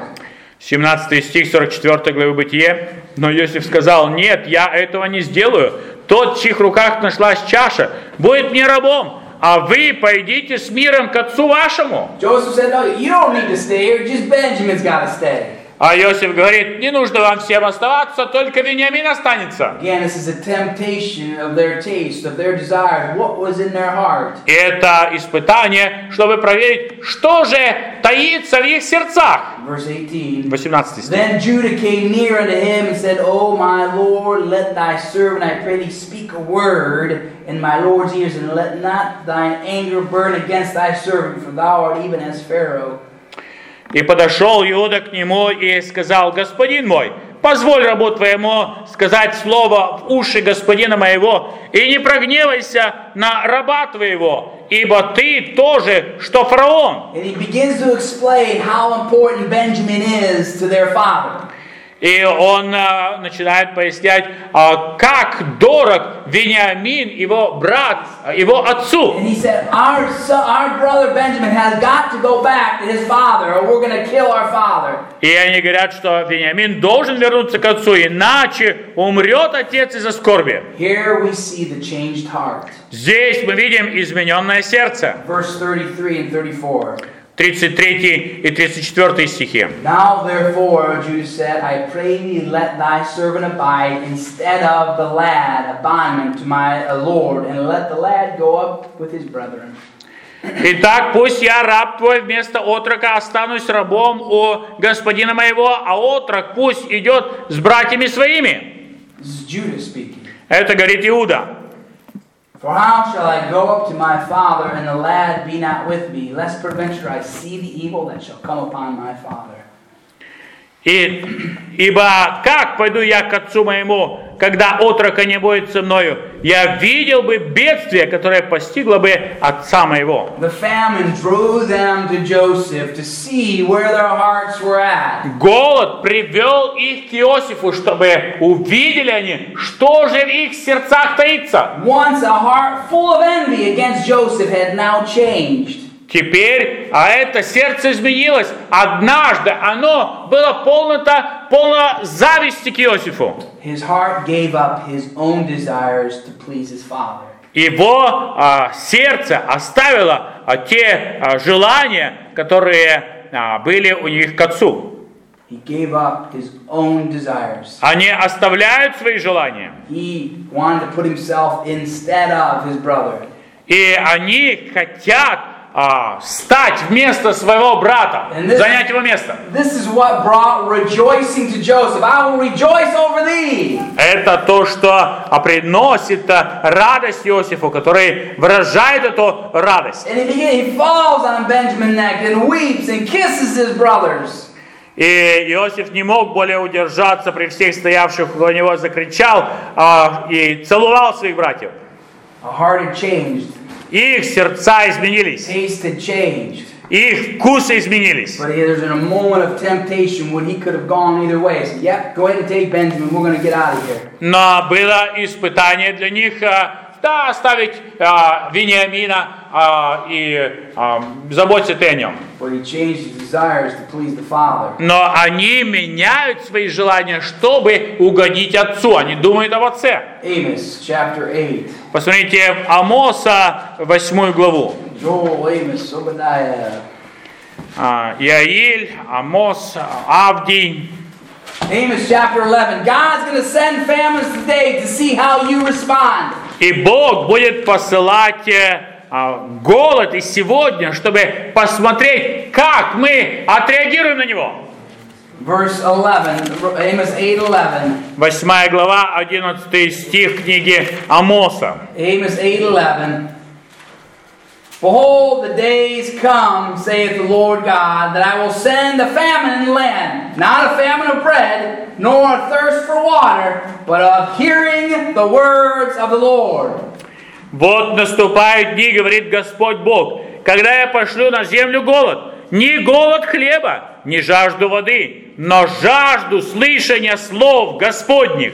17 стих 44 главы Бытие. Но Иосиф сказал: нет, я этого не сделаю. Тот, в чьих руках нашлась чаша, будет мне рабом, а вы пойдите с миром к отцу вашему. Joseph said, no, you don't need to stay here, just Benjamin's got to stay. А Иосиф говорит: не нужно вам всем оставаться, только Вениамин останется. Again, this is a temptation of their taste, of their desires, what was in their heart. Это испытание, чтобы проверить, что же таится в их сердцах. Verse 18. 18 стих. Then Judah came near unto him and said, O my Lord, let thy servant, I pray thee, speak a word in my Lord's ears, and let not thine anger burn against thy servant, for thou art even as Pharaoh. И подошел Иуда к нему и сказал: господин мой, позволь рабу твоему сказать слово в уши господина моего, и не прогневайся на раба твоего, ибо ты тоже, что фараон. And he begins to explain how important Benjamin is to their father. И он начинает пояснять, как дорог Вениамин, его брат, его отцу. And he said, our brother Benjamin has got to go back to his father, or we're going to kill our father. И они говорят, что Вениамин должен вернуться к отцу, иначе умрет отец из-за скорби. Here we see the changed heart. Здесь мы видим измененное сердце. Verse 33 and 34. 33 и 34 стихи. Now therefore, Judah said, I pray thee, let thy servant abide instead of the lad, a bondman to my Lord, and let the lad go up with his brethren. Итак, пусть я, раб твой, вместо отрока останусь рабом у господина моего, а отрок пусть идет с братьями своими. This is Judah speaking. Это говорит Иуда. For how shall I go up to my father, and the lad be not with me, lest peradventure I see the evil that shall come upon my father? Ибо как пойду я к отцу моему, когда отрока не будет со мною? Я видел бы бедствие, которое постигло бы отца моего. The famine drew them to Joseph to see where their hearts were at. Голод привел их к Иосифу, чтобы увидели они, что же в их сердцах таится. Once a heart full of envy against Joseph had now changed. Теперь, это сердце изменилось. Однажды оно было полно зависти к Иосифу. His heart gave up his own desires to please his father. Его сердце оставило те желания, которые были у них к отцу. He gave up his own desires. Они оставляют свои желания. He wanted to put himself instead of his brother. И они хотят стать вместо своего брата, занять его место. This is what brought rejoicing to Joseph. I will rejoice over thee. Это то, что приносит радость Иосифу, который выражает эту радость. And he falls on Benjamin's neck and weeps and kisses his brothers. И Иосиф не мог более удержаться, при всех стоявших около него закричал и целовал своих братьев. A heart had changed. Их сердца изменились. Taste had changed. Их вкусы изменились. But there's in a moment of temptation when he could have gone either way. He said, "Yep, go ahead and take Benjamin. We're going to get out of here." Но было испытание для них, оставить Вениамина и заботься ты о нем. But he changed his desires to please the father. Но они меняют свои желания, чтобы угодить отцу. Они думают об отце. Amos, chapter 8. Посмотрите в Амоса 8 главу. Joel, Amos, Obadiah. Иаиль, Амос, Авдий. Amos chapter 11. God's going to send famines today to see how you respond. И Бог будет посылать голод и сегодня, чтобы посмотреть, как мы отреагируем на него. Verse 11, Amos 8:11. 8 глава, 11 стих книги Амоса. Amos 8:11. Behold, the days come, saith the Lord God, that I will send a famine in the land, not a famine of bread, nor a thirst for water, but of hearing the words of the Lord. Вот наступают дни, говорит Господь Бог, когда я пошлю на землю голод, не голод хлеба, не жажду воды, но жажду слышания слов Господних.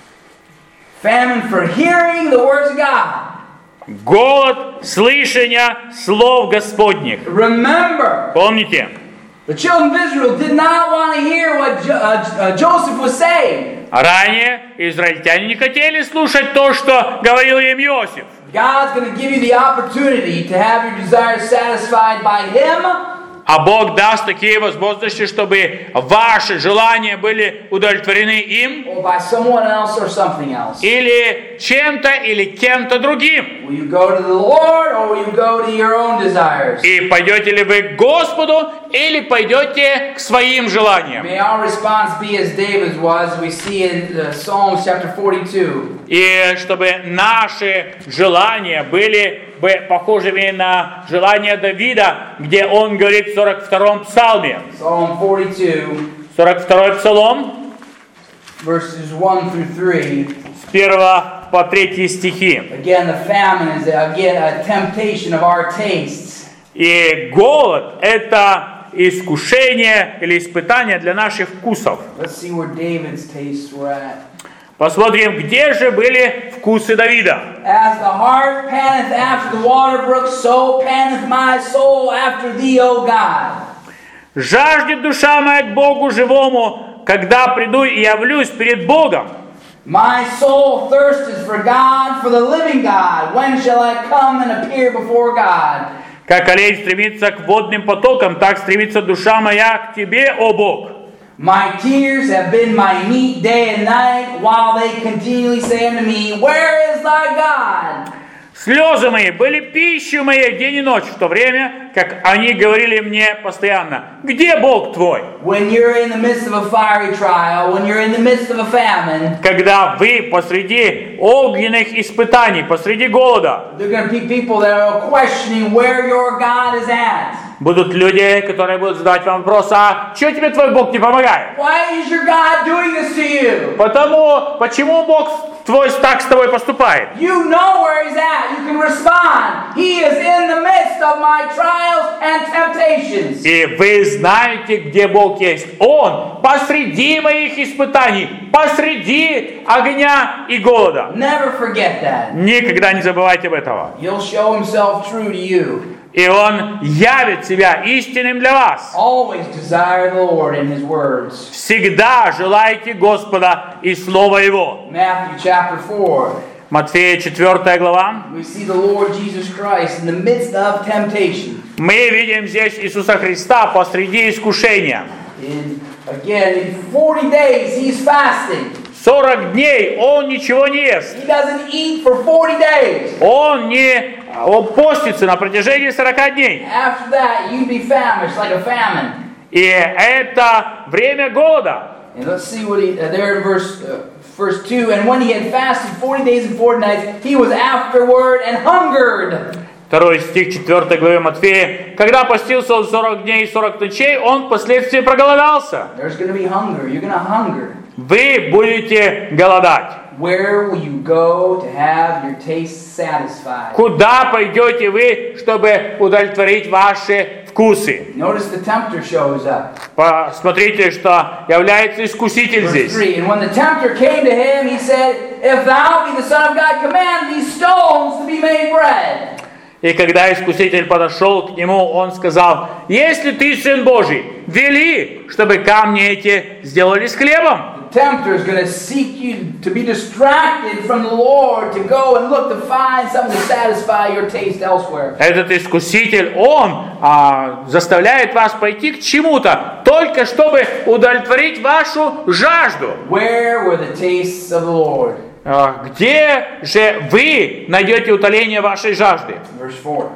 Famine for hearing the words of God. Голод слышания слов Господних. Remember, Помните, the children of Israel did not want to hear what Joseph was saying. ранее израильтяне не хотели слушать то, что говорил им Иосиф. God's going to give you the opportunity to have your desires satisfied by Him. А Бог даст такие возможности, чтобы ваши желания были удовлетворены им, Or by someone else or something else. или чем-то, или кем-то другим. Will you go to the Lord or will you go to your own desires? И пойдете ли вы к Господу, или пойдете к своим желаниям. May our response be as David's was, we see in Psalms chapter 42. И чтобы наши желания были бы похожими на желания Давида, где он говорит в 42-м псалме. Psalm 42, 42-й псалом, verses 1 through 3. с 1 по 3 стихи. Again, the famine is again a temptation of our tastes. И голод – это искушение или испытание для наших вкусов. Let's see where David's tastes were at. Посмотрим, где же были вкусы Давида. As the hart panteth after the water brook, so panteth my soul after thee, O God. Жаждет душа моя к Богу живому, когда приду и явлюсь перед Богом. My soul thirsteth for God, for the living God. When shall I come and appear before God? Как олень стремится к водным потокам, так стремится душа моя к Тебе, о Бог. My tears have been my meat day and night, while they continually say unto me, Where is thy God? Слезы мои были пищей моей день и ночь, в то время, как они говорили мне постоянно, где Бог твой? When you're in the midst of a fiery trial, when you're in the midst of a famine, Когда вы посреди огненных испытаний, посреди голода, there are going to be people that are questioning where your God is at. будут люди, которые будут задавать вам вопрос, а что тебе твой Бог не помогает? Why is your God doing this to you? Почему Бог твой так с тобой поступает? You know where He's at. You can respond. He is in the midst of my trials and temptations. И вы знаете, где Бог есть. Он посреди моих испытаний, посреди огня и голода. Never forget that. Никогда не забывайте об этом. He'll show Himself true to you. И Он явит себя истинным для вас. Always desire the Lord in His words. Всегда желайте Господа и Слова Его. Matthew chapter 4. Матфея 4 глава. We see the Lord Jesus Christ in the midst of temptation. Мы видим здесь Иисуса Христа посреди искушения. In 40 days He's fasting. 40 дней Он ничего не ест. He doesn't eat for 40 days. Он постится на протяжении 40 дней. After that, you'd be famished like a famine. И это время голода. And let's see what there in verse 2. And when he had fasted 40 days and 40 nights, he was afterward and hungered. 2 стих 4 главы Матфея. Когда постился он 40 дней и 40 ночей, он впоследствии проголодался. There's going to be hunger. You're going to hunger. Вы будете голодать. Where will you go to have your taste satisfied? Куда пойдете вы, чтобы удовлетворить ваши вкусы? Notice the tempter shows up. Посмотрите, что является искуситель Verse здесь. 3. And when the tempter came to him, he said, If thou be the Son of God, command these stones to be made bread. И когда искуситель подошел к нему, он сказал, если ты Сын Божий, вели, чтобы камни эти сделались хлебом. The tempter is going to seek you to be distracted from the Lord, to go and look to find something to satisfy your taste elsewhere. Этот искуситель, он заставляет вас пойти к чему-то, только чтобы удовлетворить вашу жажду. Where were the tastes of the Lord? Где же вы найдете утоление вашей жажды? Verse 4.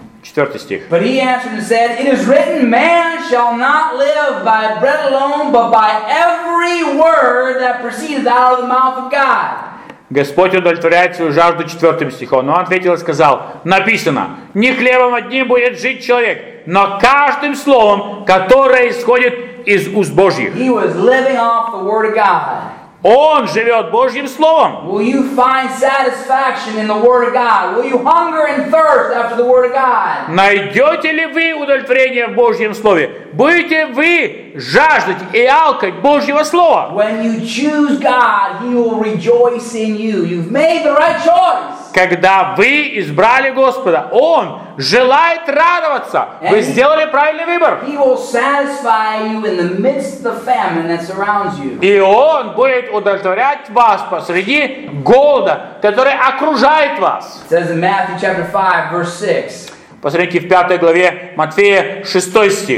4 стих. But he answered and said, It is written, Man shall not live by bread alone, but by every word that proceedeth out of the mouth of God. Господь удовлетворяет свою жажду 4 стихом. Но он ответил и сказал, написано, не хлебом одним будет жить человек, но каждым словом, которое исходит из уст Божьих. He was living off the word of God. Он живет Божьим Словом. Will you find satisfaction in the Word of God? Will you hunger and thirst after the Word of God? Найдете ли вы удовлетворение в Божьем Слове? Будете вы жаждать и алкать Божьего Слова? When you choose God, He will rejoice in you. You've made the right choice. Когда вы избрали Господа, Он желает радоваться. Вы сделали правильный выбор. He will satisfy you in the midst of the famine that surrounds you. И Он будет удовлетворять вас посреди голода, который окружает вас. It says in Matthew chapter 5, verse 6. Посмотрите в 5 главе Матфея 6 стих.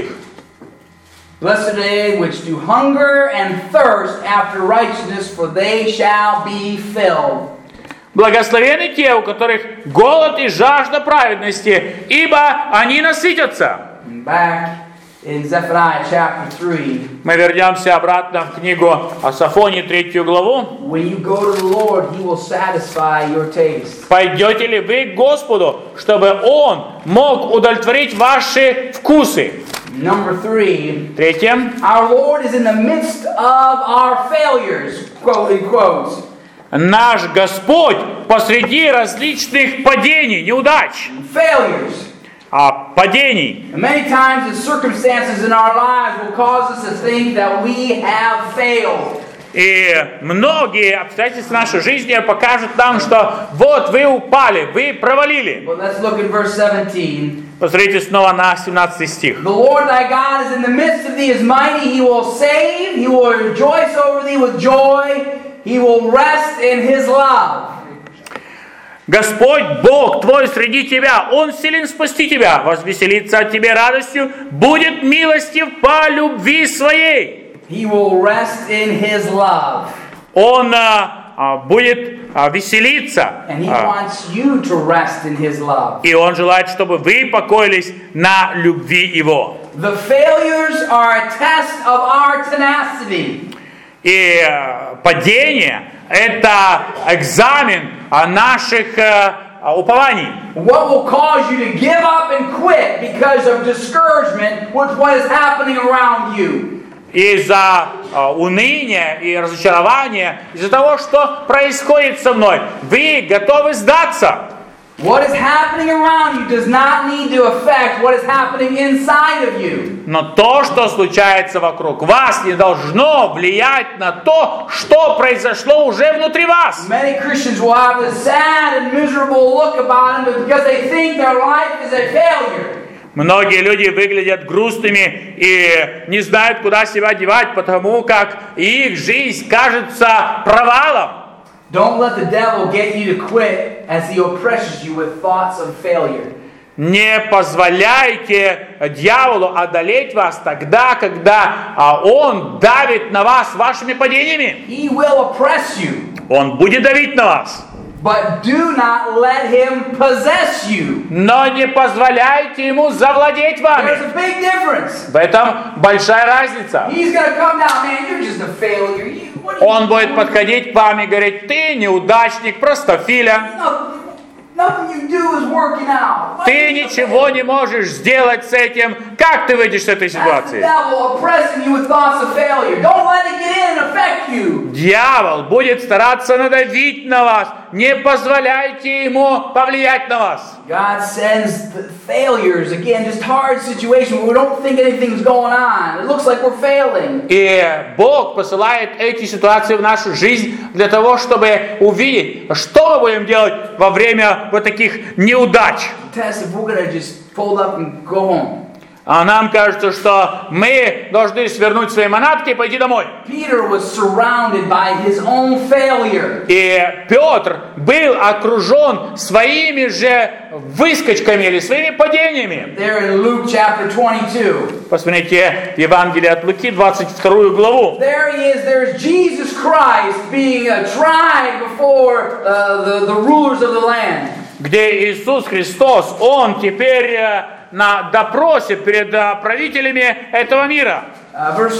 Blessed are they which do hunger and thirst after righteousness, for they shall be filled. Благословенны те, у которых голод и жажда праведности, ибо они насытятся. Back in Zephaniah chapter 3. Мы вернемся обратно в книгу о Сафоне, 3 главу. When you go to the Lord, He will satisfy your taste. Пойдете ли вы к Господу, чтобы Он мог удовлетворить ваши вкусы? Number 3. Третье. Our Lord is in the midst of our failures. Quote in quotes. Наш Господь посреди различных падений, неудач. Failures. падений. And many times the circumstances in our lives will cause us to think that we have failed. И многие обстоятельства нашей жизни покажут нам, что вот вы упали, вы провалили. But let's look at verse 17. Посмотрите снова на 17 стих. The Lord thy God is in the midst of thee, is mighty, he will save, he will rejoice over thee with joy, he will rest in his love. Господь Бог твой среди тебя, Он силен спасти тебя, возвеселится от тебя радостью, будет милостив по любви своей. He will rest in his love. Он будет веселиться. And he wants you to rest in his love. И Он желает, чтобы вы покоились на любви Его. The failures are a test of our tenacity. И падение – это экзамен наших упований. What will cause you to give up and quit because of discouragement with what is happening around you? Из-за уныния и разочарования, из-за того, что происходит со мной, вы готовы сдаться. What is happening around you does not need to affect what is happening inside of you. Но то, что случается вокруг вас, не должно влиять на то, что произошло уже внутри вас. Many Christians will have this sad and miserable look about them because they think their life is a failure. Многие люди выглядят грустными и не знают, куда себя девать, потому как их жизнь кажется провалом. Don't let the devil get you to quit as he oppresses you with thoughts of failure. Не позволяйте дьяволу одолеть вас тогда, когда он давит на вас вашими падениями. He will oppress you. Он будет давить на вас. But do not let him possess you. Но не позволяйте ему завладеть вами. There's a big difference. В этом большая разница. He's going to come down, man, you're just a failure. Он будет подходить к вам и говорить: ты неудачник, простофиля. Nothing you do is working out. Ты ничего не можешь сделать с этим. Как ты выйдешь с этой ситуации? Дьявол будет стараться надавить на вас. Не позволяйте ему повлиять на вас. God sends the failures, again, just hard situations where we don't think anything's going on. It looks like we're failing. И Бог посылает эти ситуации в нашу жизнь для того, чтобы увидеть, что мы будем делать во время вот таких неудач. Test if we're gonna just fold up and go home. А нам кажется, что мы должны свернуть свои манатки и пойти домой. Peter was surrounded by his own failure. И Петр был окружен своими же выскочками или своими падениями. There in Luke chapter 22. Посмотрите Евангелие от Луки, 22 главу. There he is. There's Jesus Christ being tried before the rulers of the land. Где Иисус Христос, Он теперь на допросе перед правителями этого мира. Verse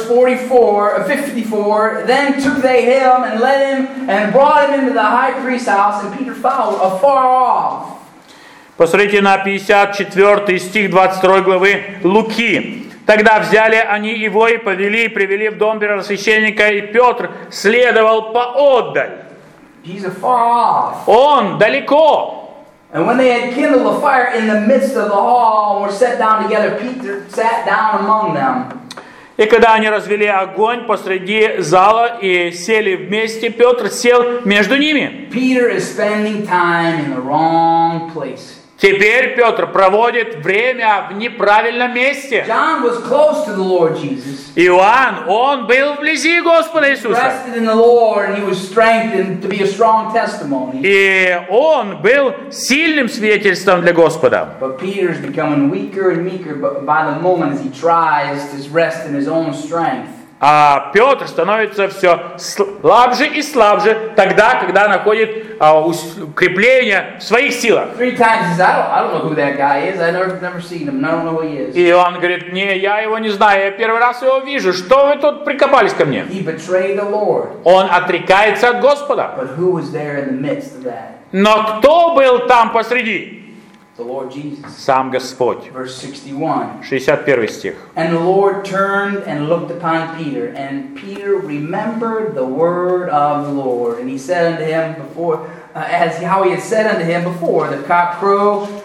54, then took they him and led him and brought him into the high priest's house, and Peter followed afar off. Посмотрите на 54 стих 22 главы Луки. Тогда взяли они его и повели, и привели в дом первосвященника, и Петр следовал поотдаль. He's afar off. Он далеко. And when they had kindled a fire in the midst of the hall and were set down together, Peter sat down among them. И когда они развели огонь посреди зала и сели вместе, Петр сел между ними. Peter is spending time in the wrong place. Теперь Петр проводит время в неправильном месте. John was close to the Lord Jesus. Иоанн, он был вблизи Господа Иисуса. Rested in the Lord, and he was strengthened to be a strong testimony. И он был сильным свидетельством для Господа. But Peter is becoming weaker and weaker by the moment as he tries to rest in his own strength. А Петр становится все слабже и слабже тогда, когда находит укрепление в своих силах. 3 times he says, I don't know who that guy is. I never seen him. I don't know who he is. И он говорит: не, я его не знаю, я первый раз его вижу. Что вы тут прикопались ко мне? He betrayed the Lord. Он отрекается от Господа. But who was there in the midst of that? Но кто был там посреди? The Lord Jesus. Сам Господь. Verse 61. 61 стих. And the Lord turned and looked upon Peter, and Peter remembered the word of the Lord. And he said unto him before, how he had said unto him before, the cock crow,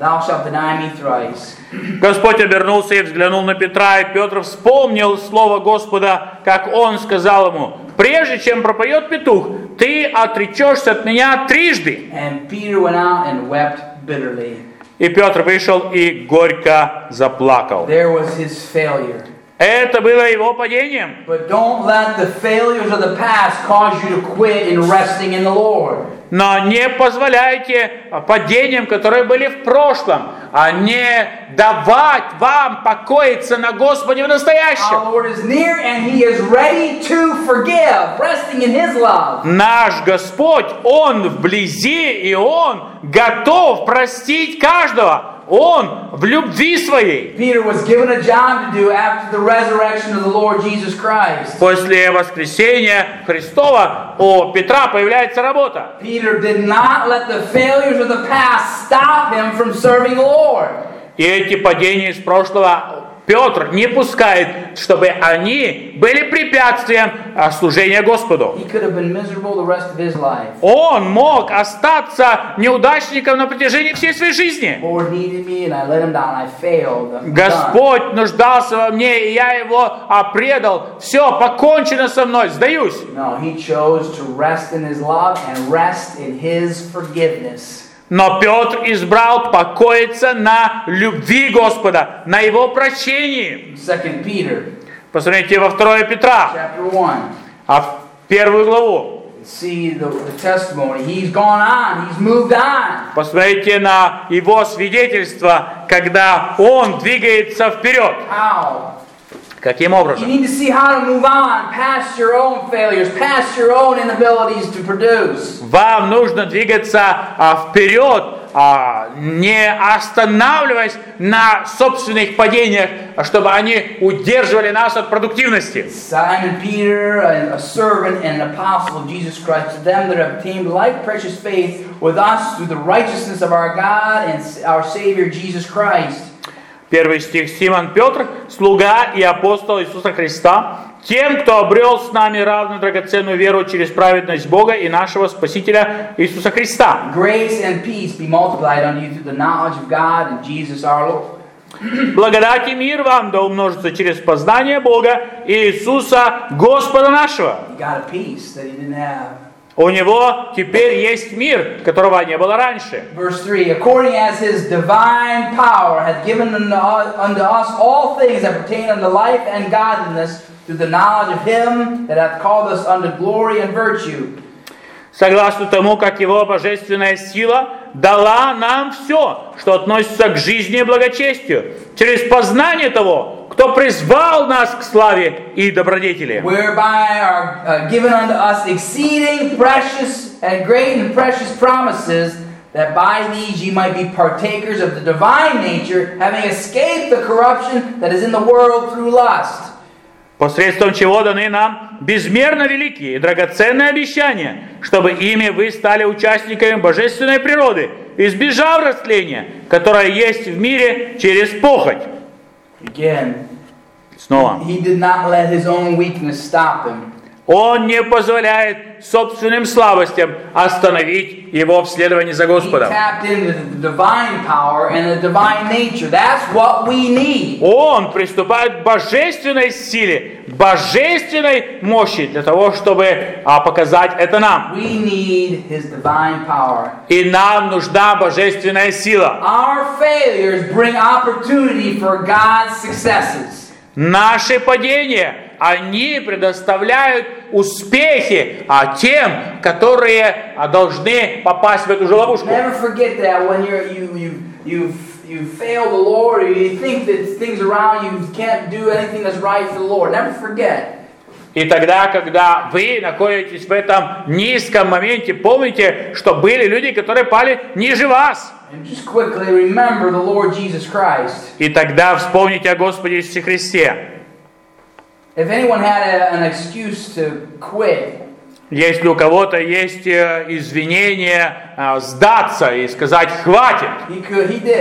thou shalt deny me thrice. Господь обернулся и взглянул на Петра, и Петр вспомнил слово Господа, как он сказал ему: прежде чем пропоет петух, ты отречешься от меня трижды. And Peter went out and wept bitterly. И Петр вышел и горько заплакал. There was his failure. Это было его падением. But don't let the failures of the past cause you to quit in resting in the Lord. Но не позволяйте падениям, которые были в прошлом, а не давать вам покоиться на Господе в настоящем. Our Lord is near and He is ready to forgive, resting in His love. Наш Господь, Он вблизи, и Он готов простить каждого. Он в любви своей. Peter was given a job to do after the resurrection of the Lord Jesus Christ. После воскресения Христова у Петра появляется работа. Peter did not let the failures of the past stop him from serving the Lord. И эти падения из прошлого Петр не пускает, чтобы они были препятствием служения Господу. He could have been miserable the rest of his life. Он мог остаться неудачником на протяжении всей своей жизни. Lord needed me and I let him down. I failed. I'm done. Господь нуждался во мне, и я его предал. Все, покончено со мной, сдаюсь. No, he chose to rest in his love and rest in his forgiveness. Но Петр избрал покоиться на любви Господа, на Его прощении. 2 Peter, Посмотрите во 2 Петра, chapter 1. в 1 главу. See the testimony. He's gone on. He's moved on. Посмотрите на его свидетельство, когда он двигается вперед. How? Каким You образом? need to see how to move on past your own failures, past your own inabilities to produce. Вам нужно двигаться вперед, не останавливаясь на собственных падениях, чтобы они удерживали нас от продуктивности. Simon Peter, a servant and an apostle of Jesus Christ, to them that have obtained like precious faith with us through the righteousness of our God and our Savior Jesus Christ. Первый стих. Симон Петр, слуга и апостол Иисуса Христа, тем, кто обрел с нами равно драгоценную веру через праведность Бога и нашего Спасителя Иисуса Христа. Grace and peace be multiplied unto you through the knowledge of God and Jesus our Lord. Благодать и мир вам да умножится через познание Бога и Иисуса Господа нашего. He got a peace that he didn't have. У него теперь есть мир, которого не было раньше. Verse 3, according as his divine power hath given unto us all things that pertain unto life and godliness through the knowledge of him that hath called us unto glory and virtue. Согласно тому, как его божественная сила дала нам все, что относится к жизни и благочестию, через познание того, кто призвал нас к славе и добродетели. Whereby are given unto us exceeding precious and great and precious promises, that by these ye might be partakers of the divine nature, having escaped the corruption that is in the world through lust. Посредством чего даны нам безмерно великие и драгоценные обещания, чтобы ими вы стали участниками божественной природы, избежав растления, которое есть в мире через похоть. Again, Снова. he did not let his own weakness stop him. Он не позволяет собственным слабостям остановить его в следовании за He Господом. tapped into the divine power and the divine nature. That's what we need. Он приступает к божественной силе, божественной мощи для того, чтобы показать это нам. We need his divine power. И нам нужна божественная сила. Our failures bring opportunity for God's successes. Наши падения, они предоставляют успехи тем, которые должны попасть в эту же ловушку. Never forget that when you fail the Lord, or you think that things around you can't do anything that's right for the Lord. Never forget. И тогда, когда вы находитесь в этом низком моменте, помните, что были люди, которые пали ниже вас. And just quickly remember the Lord Jesus Christ. И тогда вспомните о Господе Иисусе Христе. If anyone had an excuse to quit, Если у кого-то есть извинение сдаться и сказать «хватит», he did.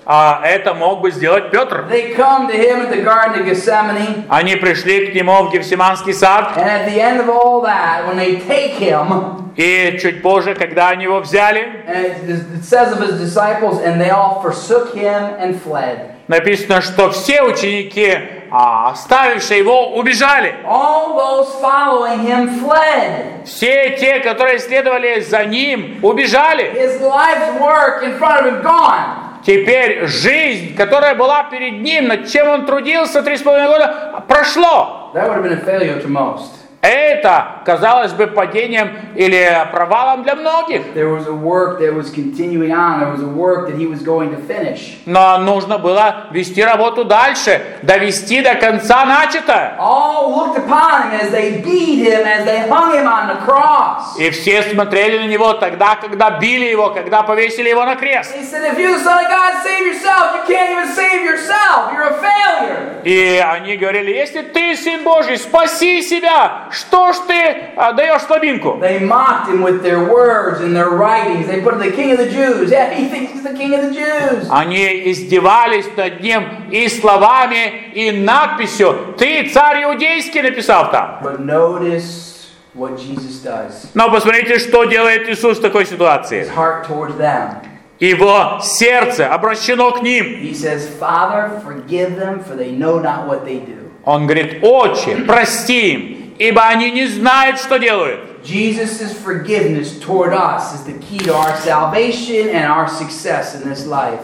это мог бы сделать Петр. They come to him at the Garden of Gethsemane, Они пришли к нему в Гефсиманский сад, and at the end of all that, when they take him, и чуть позже, когда они его взяли, and it says of his disciples, and they all forsook him and fled. написано, что все ученики, оставившие его, убежали. All those following him fled. Все те, которые следовали за ним, убежали. His life's work in front of him gone. Теперь жизнь, которая была перед ним, над чем он трудился 3,5 года, прошло. That would have been a failure to most. Это, казалось бы, падением или провалом для многих. There was a work that was continuing on. There was a work that he was going to finish. Но нужно было вести работу дальше, довести до конца начатое. All looked upon him as they beat him, as they hung him on the cross. И все смотрели на него тогда, когда били его, когда повесили его на крест. He said, if you're the Son of God, save yourself. You can't even save yourself. You're a failure. И они говорили, если ты Сын Божий, спаси себя. Что ж ты даешь слабинку? They mocked him with their words and their writings. They put him the king of the Jews. Yeah, he thinks he's the king of the Jews. Они издевались над ним и словами, и надписью. Ты царь иудейский, написал там. But notice what Jesus does. Но посмотрите, что делает Иисус в такой ситуации. His heart towards them. Его сердце обращено к ним. He says, Father, forgive them, for they know not what they do. Он говорит, Отче, прости им, ибо они не знают, что делают. Jesus' forgiveness toward us is the key to our salvation and our success in this life.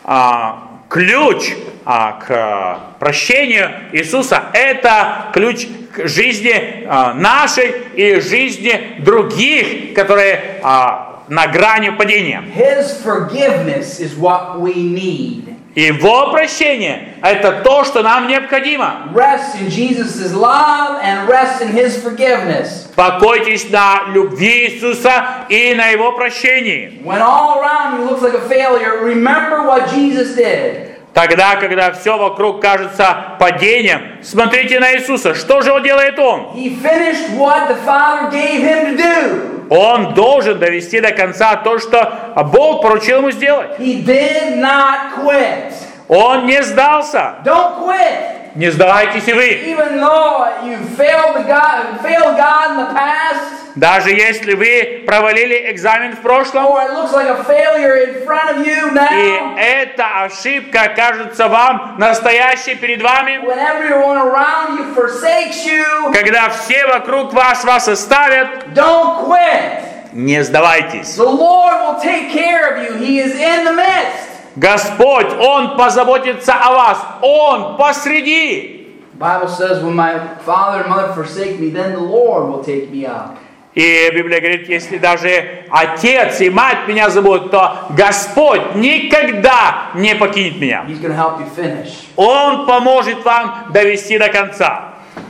Ключ к прощению Иисуса – это ключ к жизни нашей и жизни других, которые на грани падения. His forgiveness is what we need. Его прощение – это то, что нам необходимо. Rest in Jesus' love and rest in His forgiveness. Покойтесь на любви Иисуса и на Его прощении. When all around you looks like a failure, remember what Jesus did. Тогда, когда все вокруг кажется падением, смотрите на Иисуса. Что же делает Он? He finished what the Father gave Him to do. Он должен довести до конца то, что Бог поручил ему сделать. He did not quit. Он не сдался. Don't quit. Не сдавайтесь и вы. Even though you failed God in the past, даже если вы провалили экзамен в прошлом, or it looks like a failure in front of you now, и эта ошибка кажется вам настоящей перед вами, when everyone around you forsakes you, когда все вокруг вас оставят, don't quit. не сдавайтесь. The Lord will take care of you. He is in the midst. Господь, Он позаботится о вас. Он посреди. The Bible says, when my father and mother forsake me, then the Lord will take me up. И Библия говорит, если даже отец и мать меня забудут, то Господь никогда не покинет меня. He's going to help you finish. Он поможет вам довести до конца.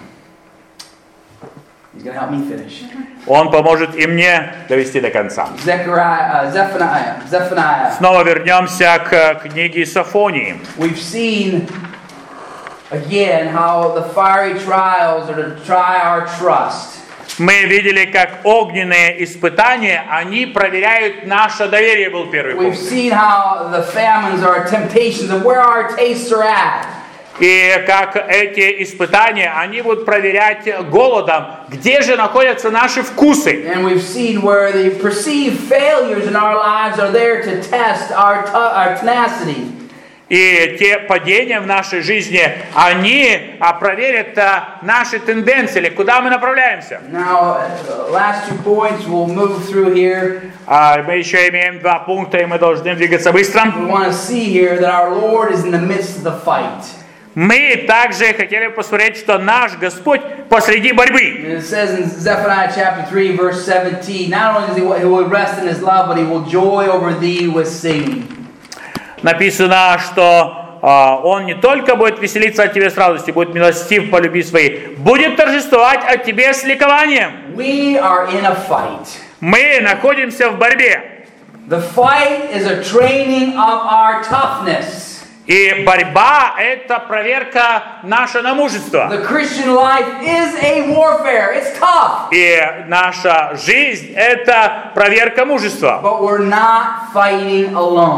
He's going to help me finish. Он поможет и мне довести до конца. Zephaniah. Снова вернемся к книге Софонии. We've seen again how the fiery trials are to try our trust. Мы видели, как огненные испытания, они проверяют наше доверие, был первый We've пункт. seen how the famines are temptations of where our tastes are at. И как эти испытания, они будут проверять голодом, где же находятся наши вкусы. And we've seen where the perceived failures in our lives are there to test our tenacity. И те падения в нашей жизни, они проверят наши тенденции, или куда мы направляемся. Now, last 2 points we'll move through here. Мы еще имеем 2 пункта, и мы должны двигаться быстро. We want to see here that our Lord is in the midst of the fight. Мы также хотели посмотреть, что наш Господь посреди борьбы. And it says in Zephaniah chapter 3, verse 17, not only does he will rest in his love, but he will joy over thee with singing. Написано, что Он не только будет веселиться от тебя с радостью, будет милостив по любви своей, будет торжествовать от тебя с ликованием. We are in a fight. Мы находимся в борьбе. The fight is a training of our toughness. И борьба – это проверка нашего на мужество. The Christian life is a warfare. It's tough. И наша жизнь – это проверка мужества. But we're not fighting alone.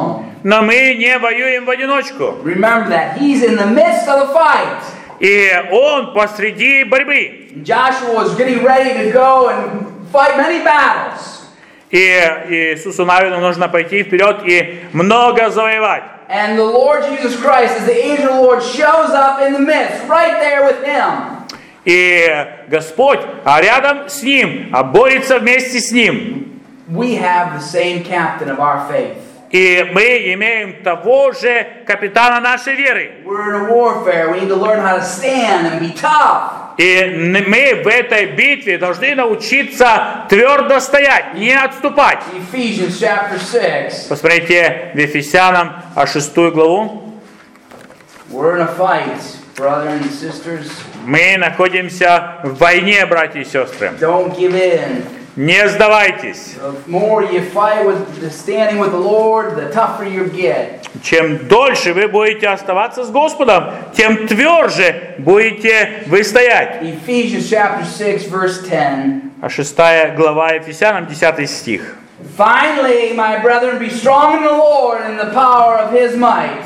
но мы не воюем в одиночку. Remember that. He's in the midst of the fight. И Он посреди борьбы. Joshua was getting ready to go and fight many battles. И Иисусу Навину нужно пойти вперед и много завоевать. And the Lord Jesus Christ, as the angel of the Lord, shows up in the midst, right there with him. И Господь рядом с Ним, борется вместе с Ним. We have the same captain of our faith. И мы имеем того же капитана нашей веры. We're in a warfare. We need to learn how to stand and be tough. И мы в этой битве должны научиться твердо стоять, не отступать. Ephesians chapter 6. Посмотрите в Ефесянам 6 главу. We're in a fight, brothers and sisters. Мы находимся в войне, братья и сестры. Don't give in. Не сдавайтесь. The more you fight with the standing with the Lord, the tougher you get. Чем дольше вы будете оставаться с Господом, тем тверже будете вы стоять. Ephesians chapter 6, verse 10. 6 глава Ефесянам, 10 стих. Finally, my brethren, be strong in the Lord and the power of His might.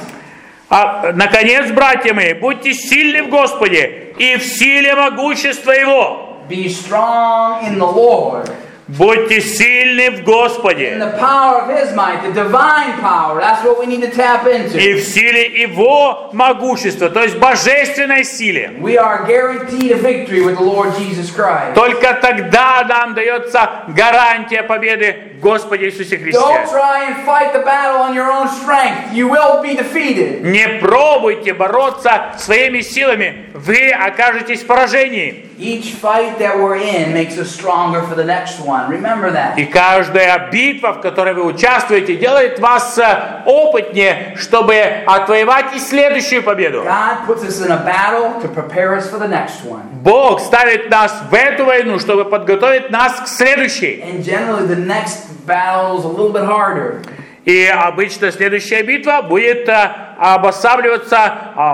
Наконец, братья мои, будьте сильны в Господе и в силе могущества Его. Be strong in the Lord. Будьте сильны в Господе. In the power of His might, the divine power. That's what we need to tap into. И в силе Его могущества, то есть божественной силе. We are guaranteed a victory with the Lord Jesus Christ. Только тогда нам дается гарантия победы в Господе Иисусе Христе. Don't try and fight the battle on your own strength. You will be defeated. Не пробуйте бороться своими силами, вы окажетесь в поражении. Each fight that we're in makes us stronger for the next one. Remember that. И каждая битва, в которой вы участвуете, делает вас опытнее, чтобы отвоевать и следующую победу. God puts us in a battle to prepare us for the next one. Бог ставит нас в эту войну, чтобы подготовить нас к следующей. And generally the next battle is a little bit harder. И обычно следующая битва будет обосабливаться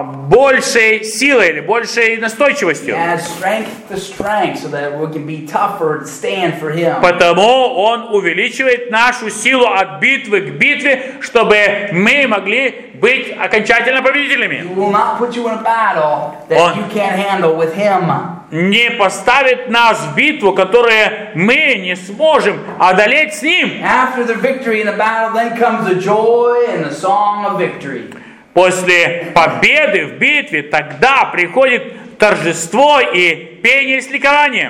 большей силой или большей настойчивостью. Add strength to strength so that we can be tougher and stand for Him. Потому Он увеличивает нашу силу от битвы к битве, чтобы мы могли быть окончательно победителями. He will not put you in a battle that you can't handle with Him. Не поставит нас в битву, которую мы не сможем одолеть с Ним. After the victory in the battle, then comes the joy and the song of victory. После победы в битве тогда приходит торжество и пение с ликованием.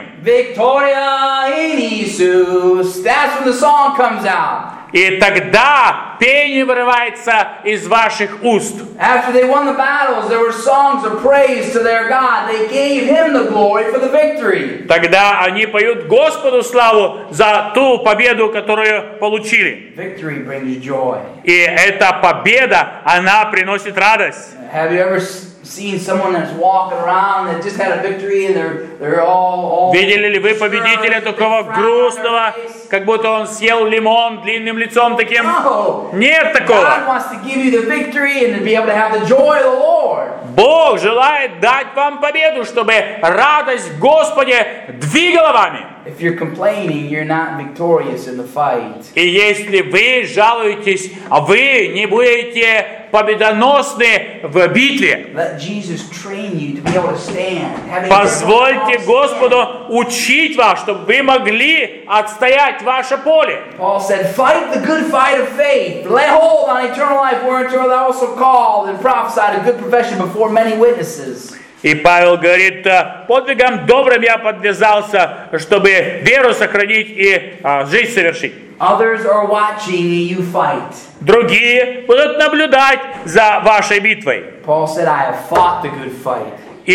Victoria in Jesus. That's when the song comes out. И тогда пение вырывается из ваших уст. After they won the battles, there were songs of praise to their God. They gave Him the glory for the victory. Тогда они поют Господу славу за ту победу, которую получили. Victory brings joy. И эта победа, она приносит радость. Have you ever seen someone that's walking around that just had a victory and they're all Видели ли вы победителя такого грустного, как будто он съел лимон длинным лицом таким? No. Нет такого. God wants to give you the victory and to be able to have the joy of the Lord. Бог желает дать вам победу, чтобы радость в Господе двигала вами. If you're complaining, you're not victorious in the fight. И если вы жалуетесь, вы не будете победоносны в битве. Let Jesus train you to be able to stand. Позвольте Господу учить вас, чтобы вы могли отстоять ваше поле. Paul said, fight the good fight of faith. Lay hold on eternal life, whereunto thou also called and prophesied a good profession before many witnesses. И Павел говорит, подвигом добрым я подвязался, чтобы веру сохранить и жизнь совершить. Others are watching you fight. Другие будут наблюдать за вашей битвой. Paul said, I have fought the good fight.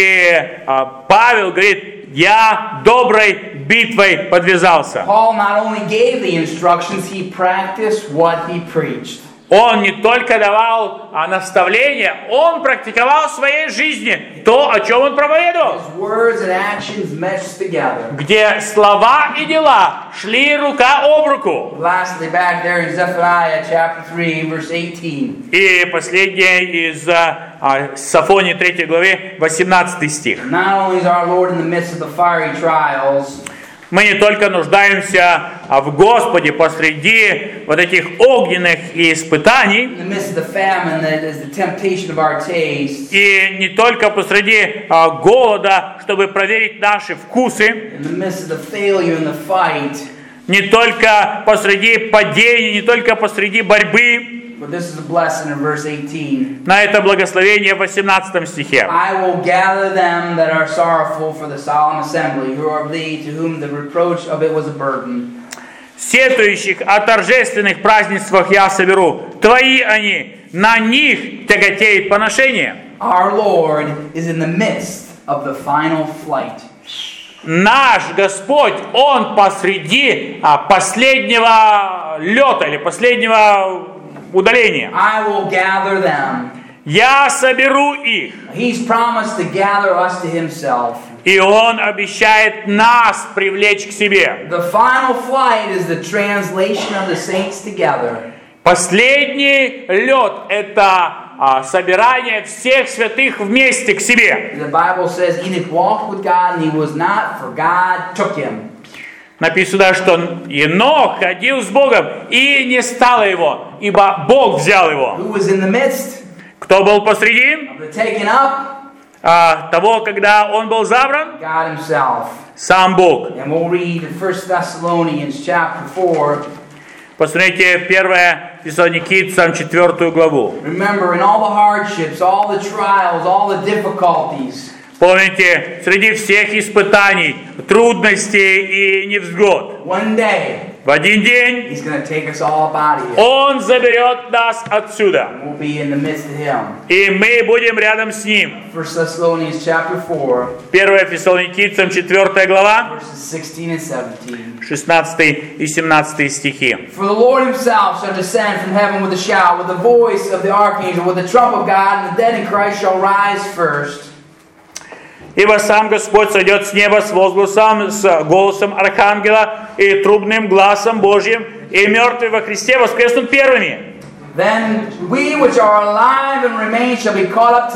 И Павел говорит, я доброй битвой подвязался. Paul not only gave the instructions, he practiced what he preached. Он не только давал наставления, он практиковал в своей жизни то, о чем он проповедовал. His words and actions meshed together. Где слова и дела шли рука об руку. Lastly, back there in Zephaniah chapter 3, verse 18. И последнее из Сафонии 3 главе, 18 стих. Not only is our Lord in the midst of the fiery trials, Мы не только нуждаемся в Господе посреди вот этих огненных испытаний, in the midst of the famine that is the temptation of our taste, и не только посреди голода, чтобы проверить наши вкусы, in the midst of the failure and the fight. не только посреди падений, не только посреди борьбы. But this is a blessing in verse 18. На это благословение в 18 стихе. I will gather them that are sorrowful for the solemn assembly, who are thee, to whom the reproach of it was a burden. Сетующих о торжественных празднествах я соберу. Твои они, на них тяготеет поношение. Our Lord is in the midst of the final flight. Наш Господь, Он посреди последнего лета или последнего удаления. I will gather them. Я соберу их. He's promised to gather us to himself. И Он обещает нас привлечь к себе. The final flight is the translation of the saints together. Последний лет – это собирание всех святых вместе к себе. The Bible says Enoch walked with God and he was not, for God took him. Написано, что Енох ходил с Богом и не стало его, ибо Бог взял его. Who was in the midst Кто был посреди of the taking up? того, когда он был забран? God himself. Сам Бог. And we'll read in 1 Thessalonians chapter 4. Посмотрите 1 Фессалоникийцам 4 главу. Remember, in all the hardships, all the trials, all the difficulties, Помните, среди всех испытаний, трудностей и невзгод, one day, в один день he's going to take us all up out of here. Он заберет нас отсюда. We'll be in the midst of him. И мы будем рядом с Ним. 1 Thessalonians chapter 4, 1 Фессалоникийцам 4 глава, verses 16 and 17. 16 и 17 стихи. For the Lord himself shall descend from heaven with a shout, with the voice of the archangel, with the trump of God, and the dead in Christ shall rise first. Ибо сам Господь сойдет с неба с возгласом, с голосом архангела и трубным гласом Божьим, и мертвые во Христе воскреснут первыми. Then we which are alive and remain shall be caught up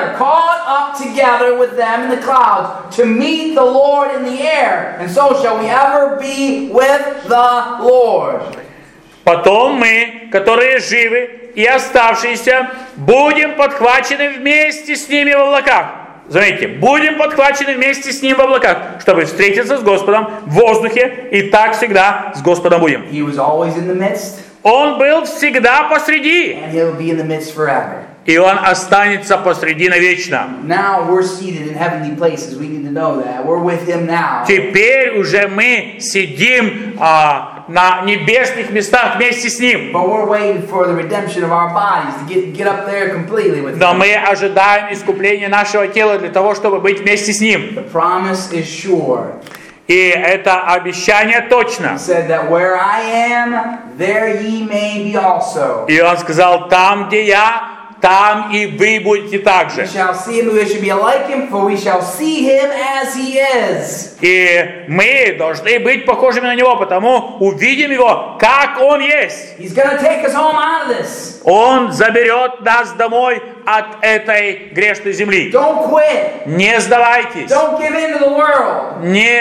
together with them in the clouds, to meet the Lord in the air, and so shall we ever be with the Lord. Потом мы, которые живы и оставшиеся, будем подхвачены вместе с ними в облаках. Заметьте, будем подхвачены вместе с Ним в облаках, чтобы встретиться с Господом в воздухе, и так всегда с Господом будем. He was always in the midst, Он был всегда посреди, and he'll be in the midst forever. и Он останется посреди навечно. Now we're seated in heavenly places. We need to know that. We're with him now. Теперь уже мы сидим на небесных местах вместе с Ним. But we're waiting for the redemption of our bodies to get up there completely with Но him. мы ожидаем искупления нашего тела для того, чтобы быть вместе с Ним. The promise is sure. И это обещание точно. He said that where I am, there ye may be also. И Он сказал, там, где я, там и вы будете We также. shall see him, we shall be like him, for we shall see him as he is. И мы должны быть похожими на Него, потому увидим Его, как Он есть. He's going to take us home out of this. Он заберет нас домой от этой грешной земли. Don't quit. Не сдавайтесь. Don't give in to the world. Не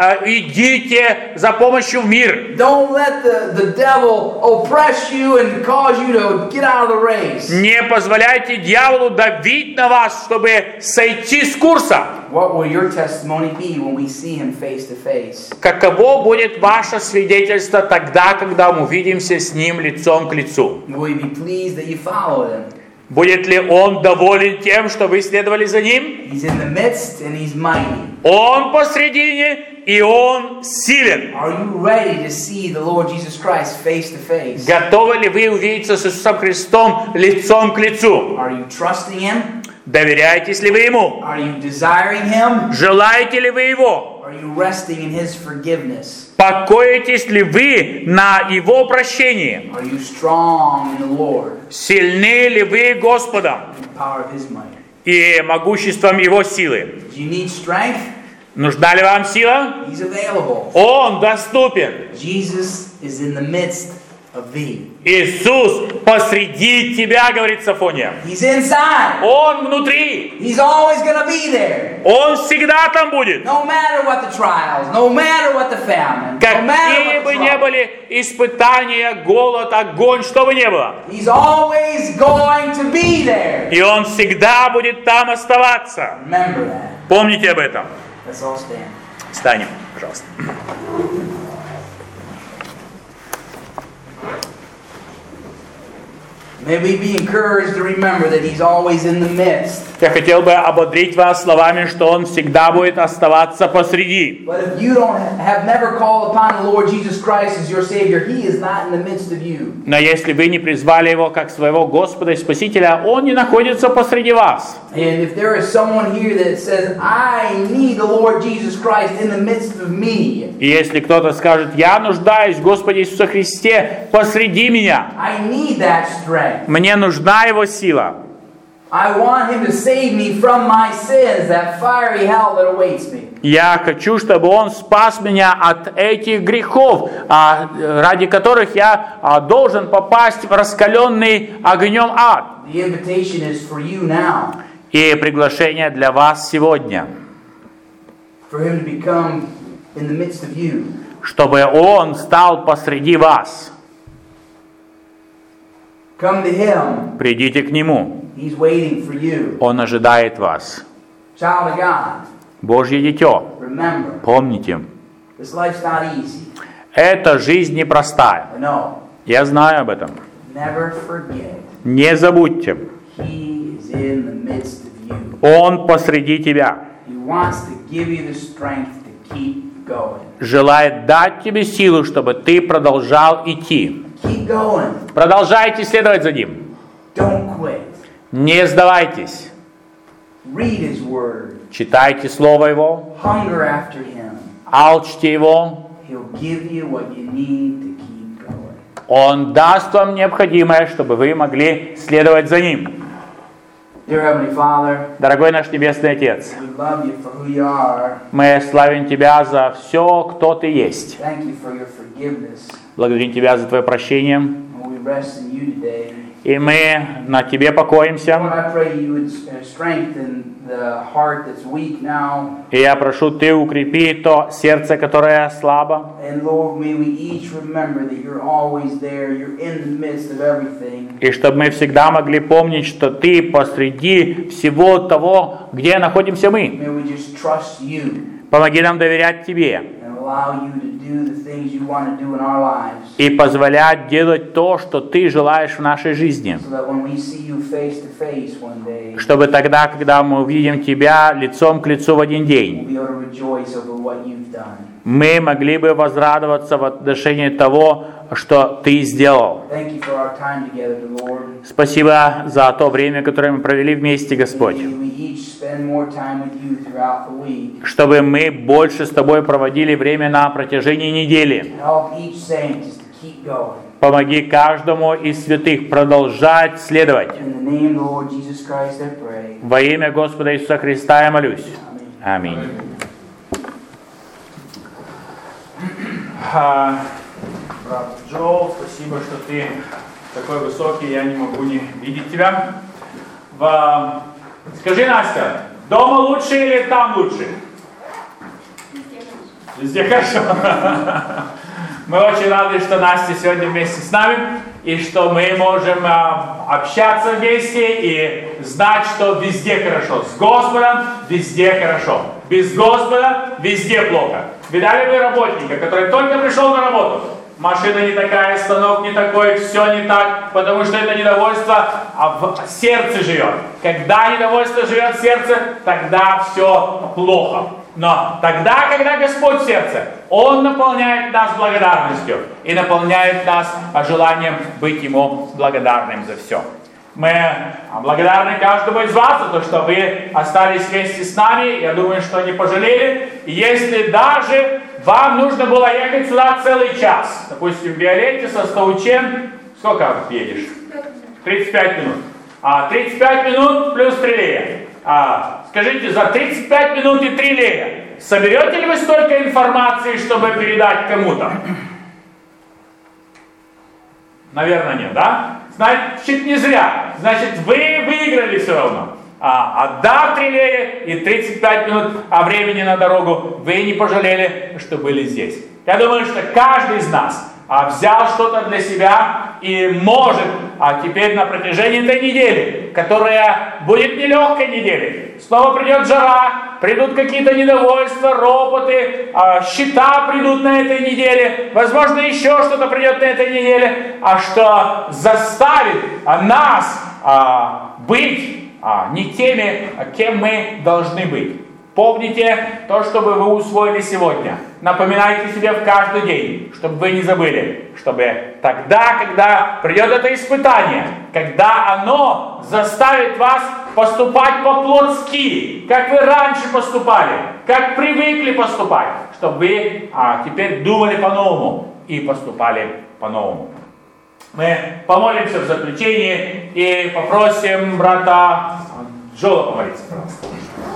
идите за помощью в мир. Don't let the devil oppress you and cause you to get out of the race. Не позволяйте дьяволу давить на вас, чтобы сойти с курса. What will your testimony be when we see him face to face? Каково будет ваше свидетельство тогда, когда мы увидимся с Ним лицом к лицу? Will you be pleased that you followed him? Будет ли Он доволен тем, что вы следовали за Ним? He's in the midst and he's mighty. Он посредине, и Он силен. Are you ready to see the Lord Jesus Christ face to face? Готовы ли вы увидеться с Иисусом Христом лицом к лицу? Are you trusting him? Доверяетесь ли вы Ему? Are you desiring him? Желаете ли вы Его? Are you resting in his forgiveness? Покоитесь ли вы на Его прощении? Are you strong in the Lord? Сильны ли вы Господом In the power of his might? и могуществом Его силы? Do you need strength? Нужна ли вам сила? He's available. Он доступен. Jesus is in the midst of thee. Иисус посреди тебя, говорит Софония. He's inside. Он внутри. He's always going to be there. Он всегда там будет. No matter what the trials, no matter what the famine, no matter Какие what бы the ни trouble. были испытания, голод, огонь, что бы ни было. He's always going to be there. И Он всегда будет там оставаться. Remember that. Помните об этом. Let's all stand. Встанем, пожалуйста. May we be encouraged to remember that He's always in the midst. Я хотел бы ободрить вас словами, что Он всегда будет оставаться посреди. But if you have never called upon the Lord Jesus Christ as your Savior, He is not in the midst of you. Но если вы не призвали Его как своего Господа и Спасителя, Он не находится посреди вас. And if there is someone here that says, I need the Lord Jesus Christ in the midst of me. И если кто-то скажет, я нуждаюсь в Господе Иисусе Христе посреди меня, I need that strength. мне нужна Его сила. I want Him to save me from my sins, that fiery hell that awaits me. Я хочу, чтобы Он спас меня от этих грехов, ради которых я должен попасть в раскаленный огнем ад. The invitation is for you now. И приглашение для вас сегодня, For Him to become in the midst of you. чтобы Он стал посреди вас. Come to Him. Придите к Нему. He's waiting for you. Он ожидает вас. Child of God, Божье дитё, remember, помните, this life's not easy. эта жизнь непростая. I know. Я знаю об этом. Never forget. Не забудьте, He is in the midst of you. Он посреди тебя. He wants to give you the strength to keep going. Желает дать тебе силу, чтобы ты продолжал идти. Keep going. Продолжайте следовать за Ним. Don't quit. Не сдавайтесь. Read His Word. Читайте Слово Его. Hunger after Him. Алчьте Его. He'll give you what you need to keep going. Он даст вам необходимое, чтобы вы могли следовать за Ним. Dear Heavenly Father, Дорогой наш Небесный Отец, we love you for who you are. мы славим Тебя за все, кто Ты есть. Thank you for your forgiveness. Благодарим Тебя за Твое прощение. And we rest in you today. И мы на Тебе Lord, покоимся. I pray you would strengthen the heart that's weak now. И я прошу, Ты укрепи то сердце, которое слабо. And Lord, may we each remember that you're always there. You're in the midst of everything. И чтобы мы всегда могли помнить, что Ты посреди всего того, где находимся мы. May we just trust you Помоги нам доверять Тебе and allow you to do the things you want to do in our lives. и позволять делать то, что Ты желаешь в нашей жизни. So that when we see you face to face one day, Чтобы тогда, когда мы увидим Тебя лицом к лицу в один we'll день, be able to rejoice over what you've done. мы могли бы возрадоваться в отношении того, что Ты сделал. Thank you for our time together, Lord. Спасибо за то время, которое мы провели вместе, Господь. May we each spend more time with you throughout the week. Чтобы мы больше с Тобой проводили время на протяжении недели. Help each saint just to keep going. Помоги каждому из святых продолжать следовать. In the name of the Lord Jesus Christ, I pray. Во имя Господа Иисуса Христа я молюсь. Аминь. Брат Джоэл, спасибо, что ты такой высокий, я не могу не видеть тебя. Скажи, Настя, дома лучше или там лучше? Везде хорошо. Мы очень рады, что Настя сегодня вместе с нами, и что мы можем общаться вместе и знать, что везде хорошо. С Господом везде хорошо. Без Господа везде плохо. Видали вы работника, который только пришел на работу? Машина не такая, станок не такой, все не так, потому что это недовольство в сердце живет. Когда недовольство живет в сердце, тогда все плохо. Но тогда, когда Господь в сердце, Он наполняет нас благодарностью и наполняет нас желанием быть Ему благодарным за все. Мы благодарны каждому из вас за то, что вы остались вместе с нами. Я думаю, что не пожалели. И если даже вам нужно было ехать сюда целый час, допустим, в Виолетте со Стаучен, сколько едешь? 35 минут. 35 минут плюс 3 лея. Скажите, за 35 минут и 3 лея соберете ли вы столько информации, чтобы передать кому-то? Наверное, нет, да? Значит, не зря. Значит, вы выиграли все равно. Отдав 3 лея и 35 минут времени на дорогу, вы не пожалели, что были здесь. Я думаю, что каждый из нас взял что-то для себя и может теперь на протяжении этой недели, которая будет нелегкой неделей, снова придет жара, придут какие-то недовольства, ропоты, счета придут на этой неделе, возможно, еще что-то придет на этой неделе, что заставит нас быть не теми, кем мы должны быть. Помните то, что вы усвоили сегодня. Напоминайте себе в каждый день, чтобы вы не забыли, чтобы тогда, когда придет это испытание, когда оно заставит вас поступать по-плотски, как вы раньше поступали, как привыкли поступать, чтобы вы теперь думали по-новому и поступали по-новому. Мы помолимся в заключении и попросим брата Джола помолиться, пожалуйста.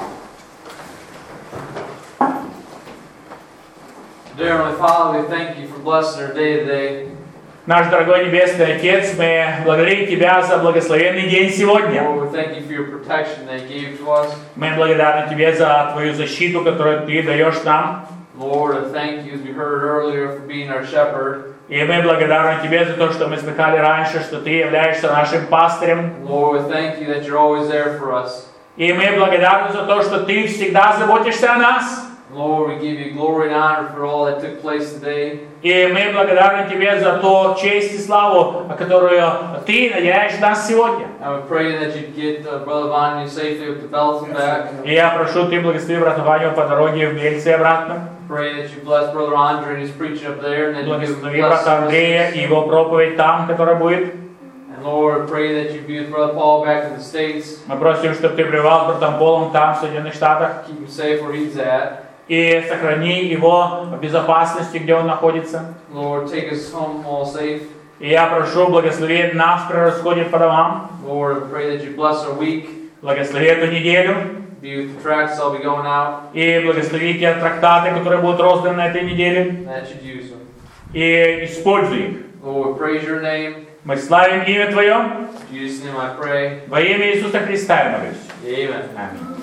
Dear Heavenly Father, we thank you for blessing our day today. Наш дорогой Небесный Отец, мы благодарим Тебя за благословенный день сегодня. Lord, we thank you for your protection that you gave to us. Мы благодарны Тебе за Твою защиту, которую Ты даешь нам. Lord, I thank you, as we heard earlier, for being our shepherd. И мы благодарны Тебе за то, что мы слыхали раньше, что Ты являешься нашим пастырем. Lord, we thank you that you're always there for us. И мы благодарны за то, что Ты всегда заботишься о нас. Lord, we give you glory and honor for all that took place today. И мы благодарны Тебе за ту честь и славу, которую Ты наделяешь нас сегодня. And we pray that you'd get Brother Vanya safely up to Belton back. И я прошу, Ты благослови брата Ваню по дороге в Бельце и обратно. Pray that you bless Brother Andre and his preaching up there. And that you Благослови bless брата Андрея и его проповедь там, которая будет. And Lord, pray that you be with Brother Paul back in the States. Мы просим, чтобы Ты пребывал с братом Полом там, в Соединенных Штатах. Keep him safe where he's at. И сохрани его в безопасности, где он находится. Lord, take us home all safe. И я прошу, благослови нас при расходе по домам. Lord, I pray that you bless our week. Благослови эту неделю. Be with the tracts I'll be going out. И благослови те трактаты, которые будут розданы на этой неделе. That you'd use them. И используй их. Lord, we praise your name. Мы славим имя Твое. In Jesus' name I pray. Во имя Иисуса Христа я молюсь. Amen. Аминь.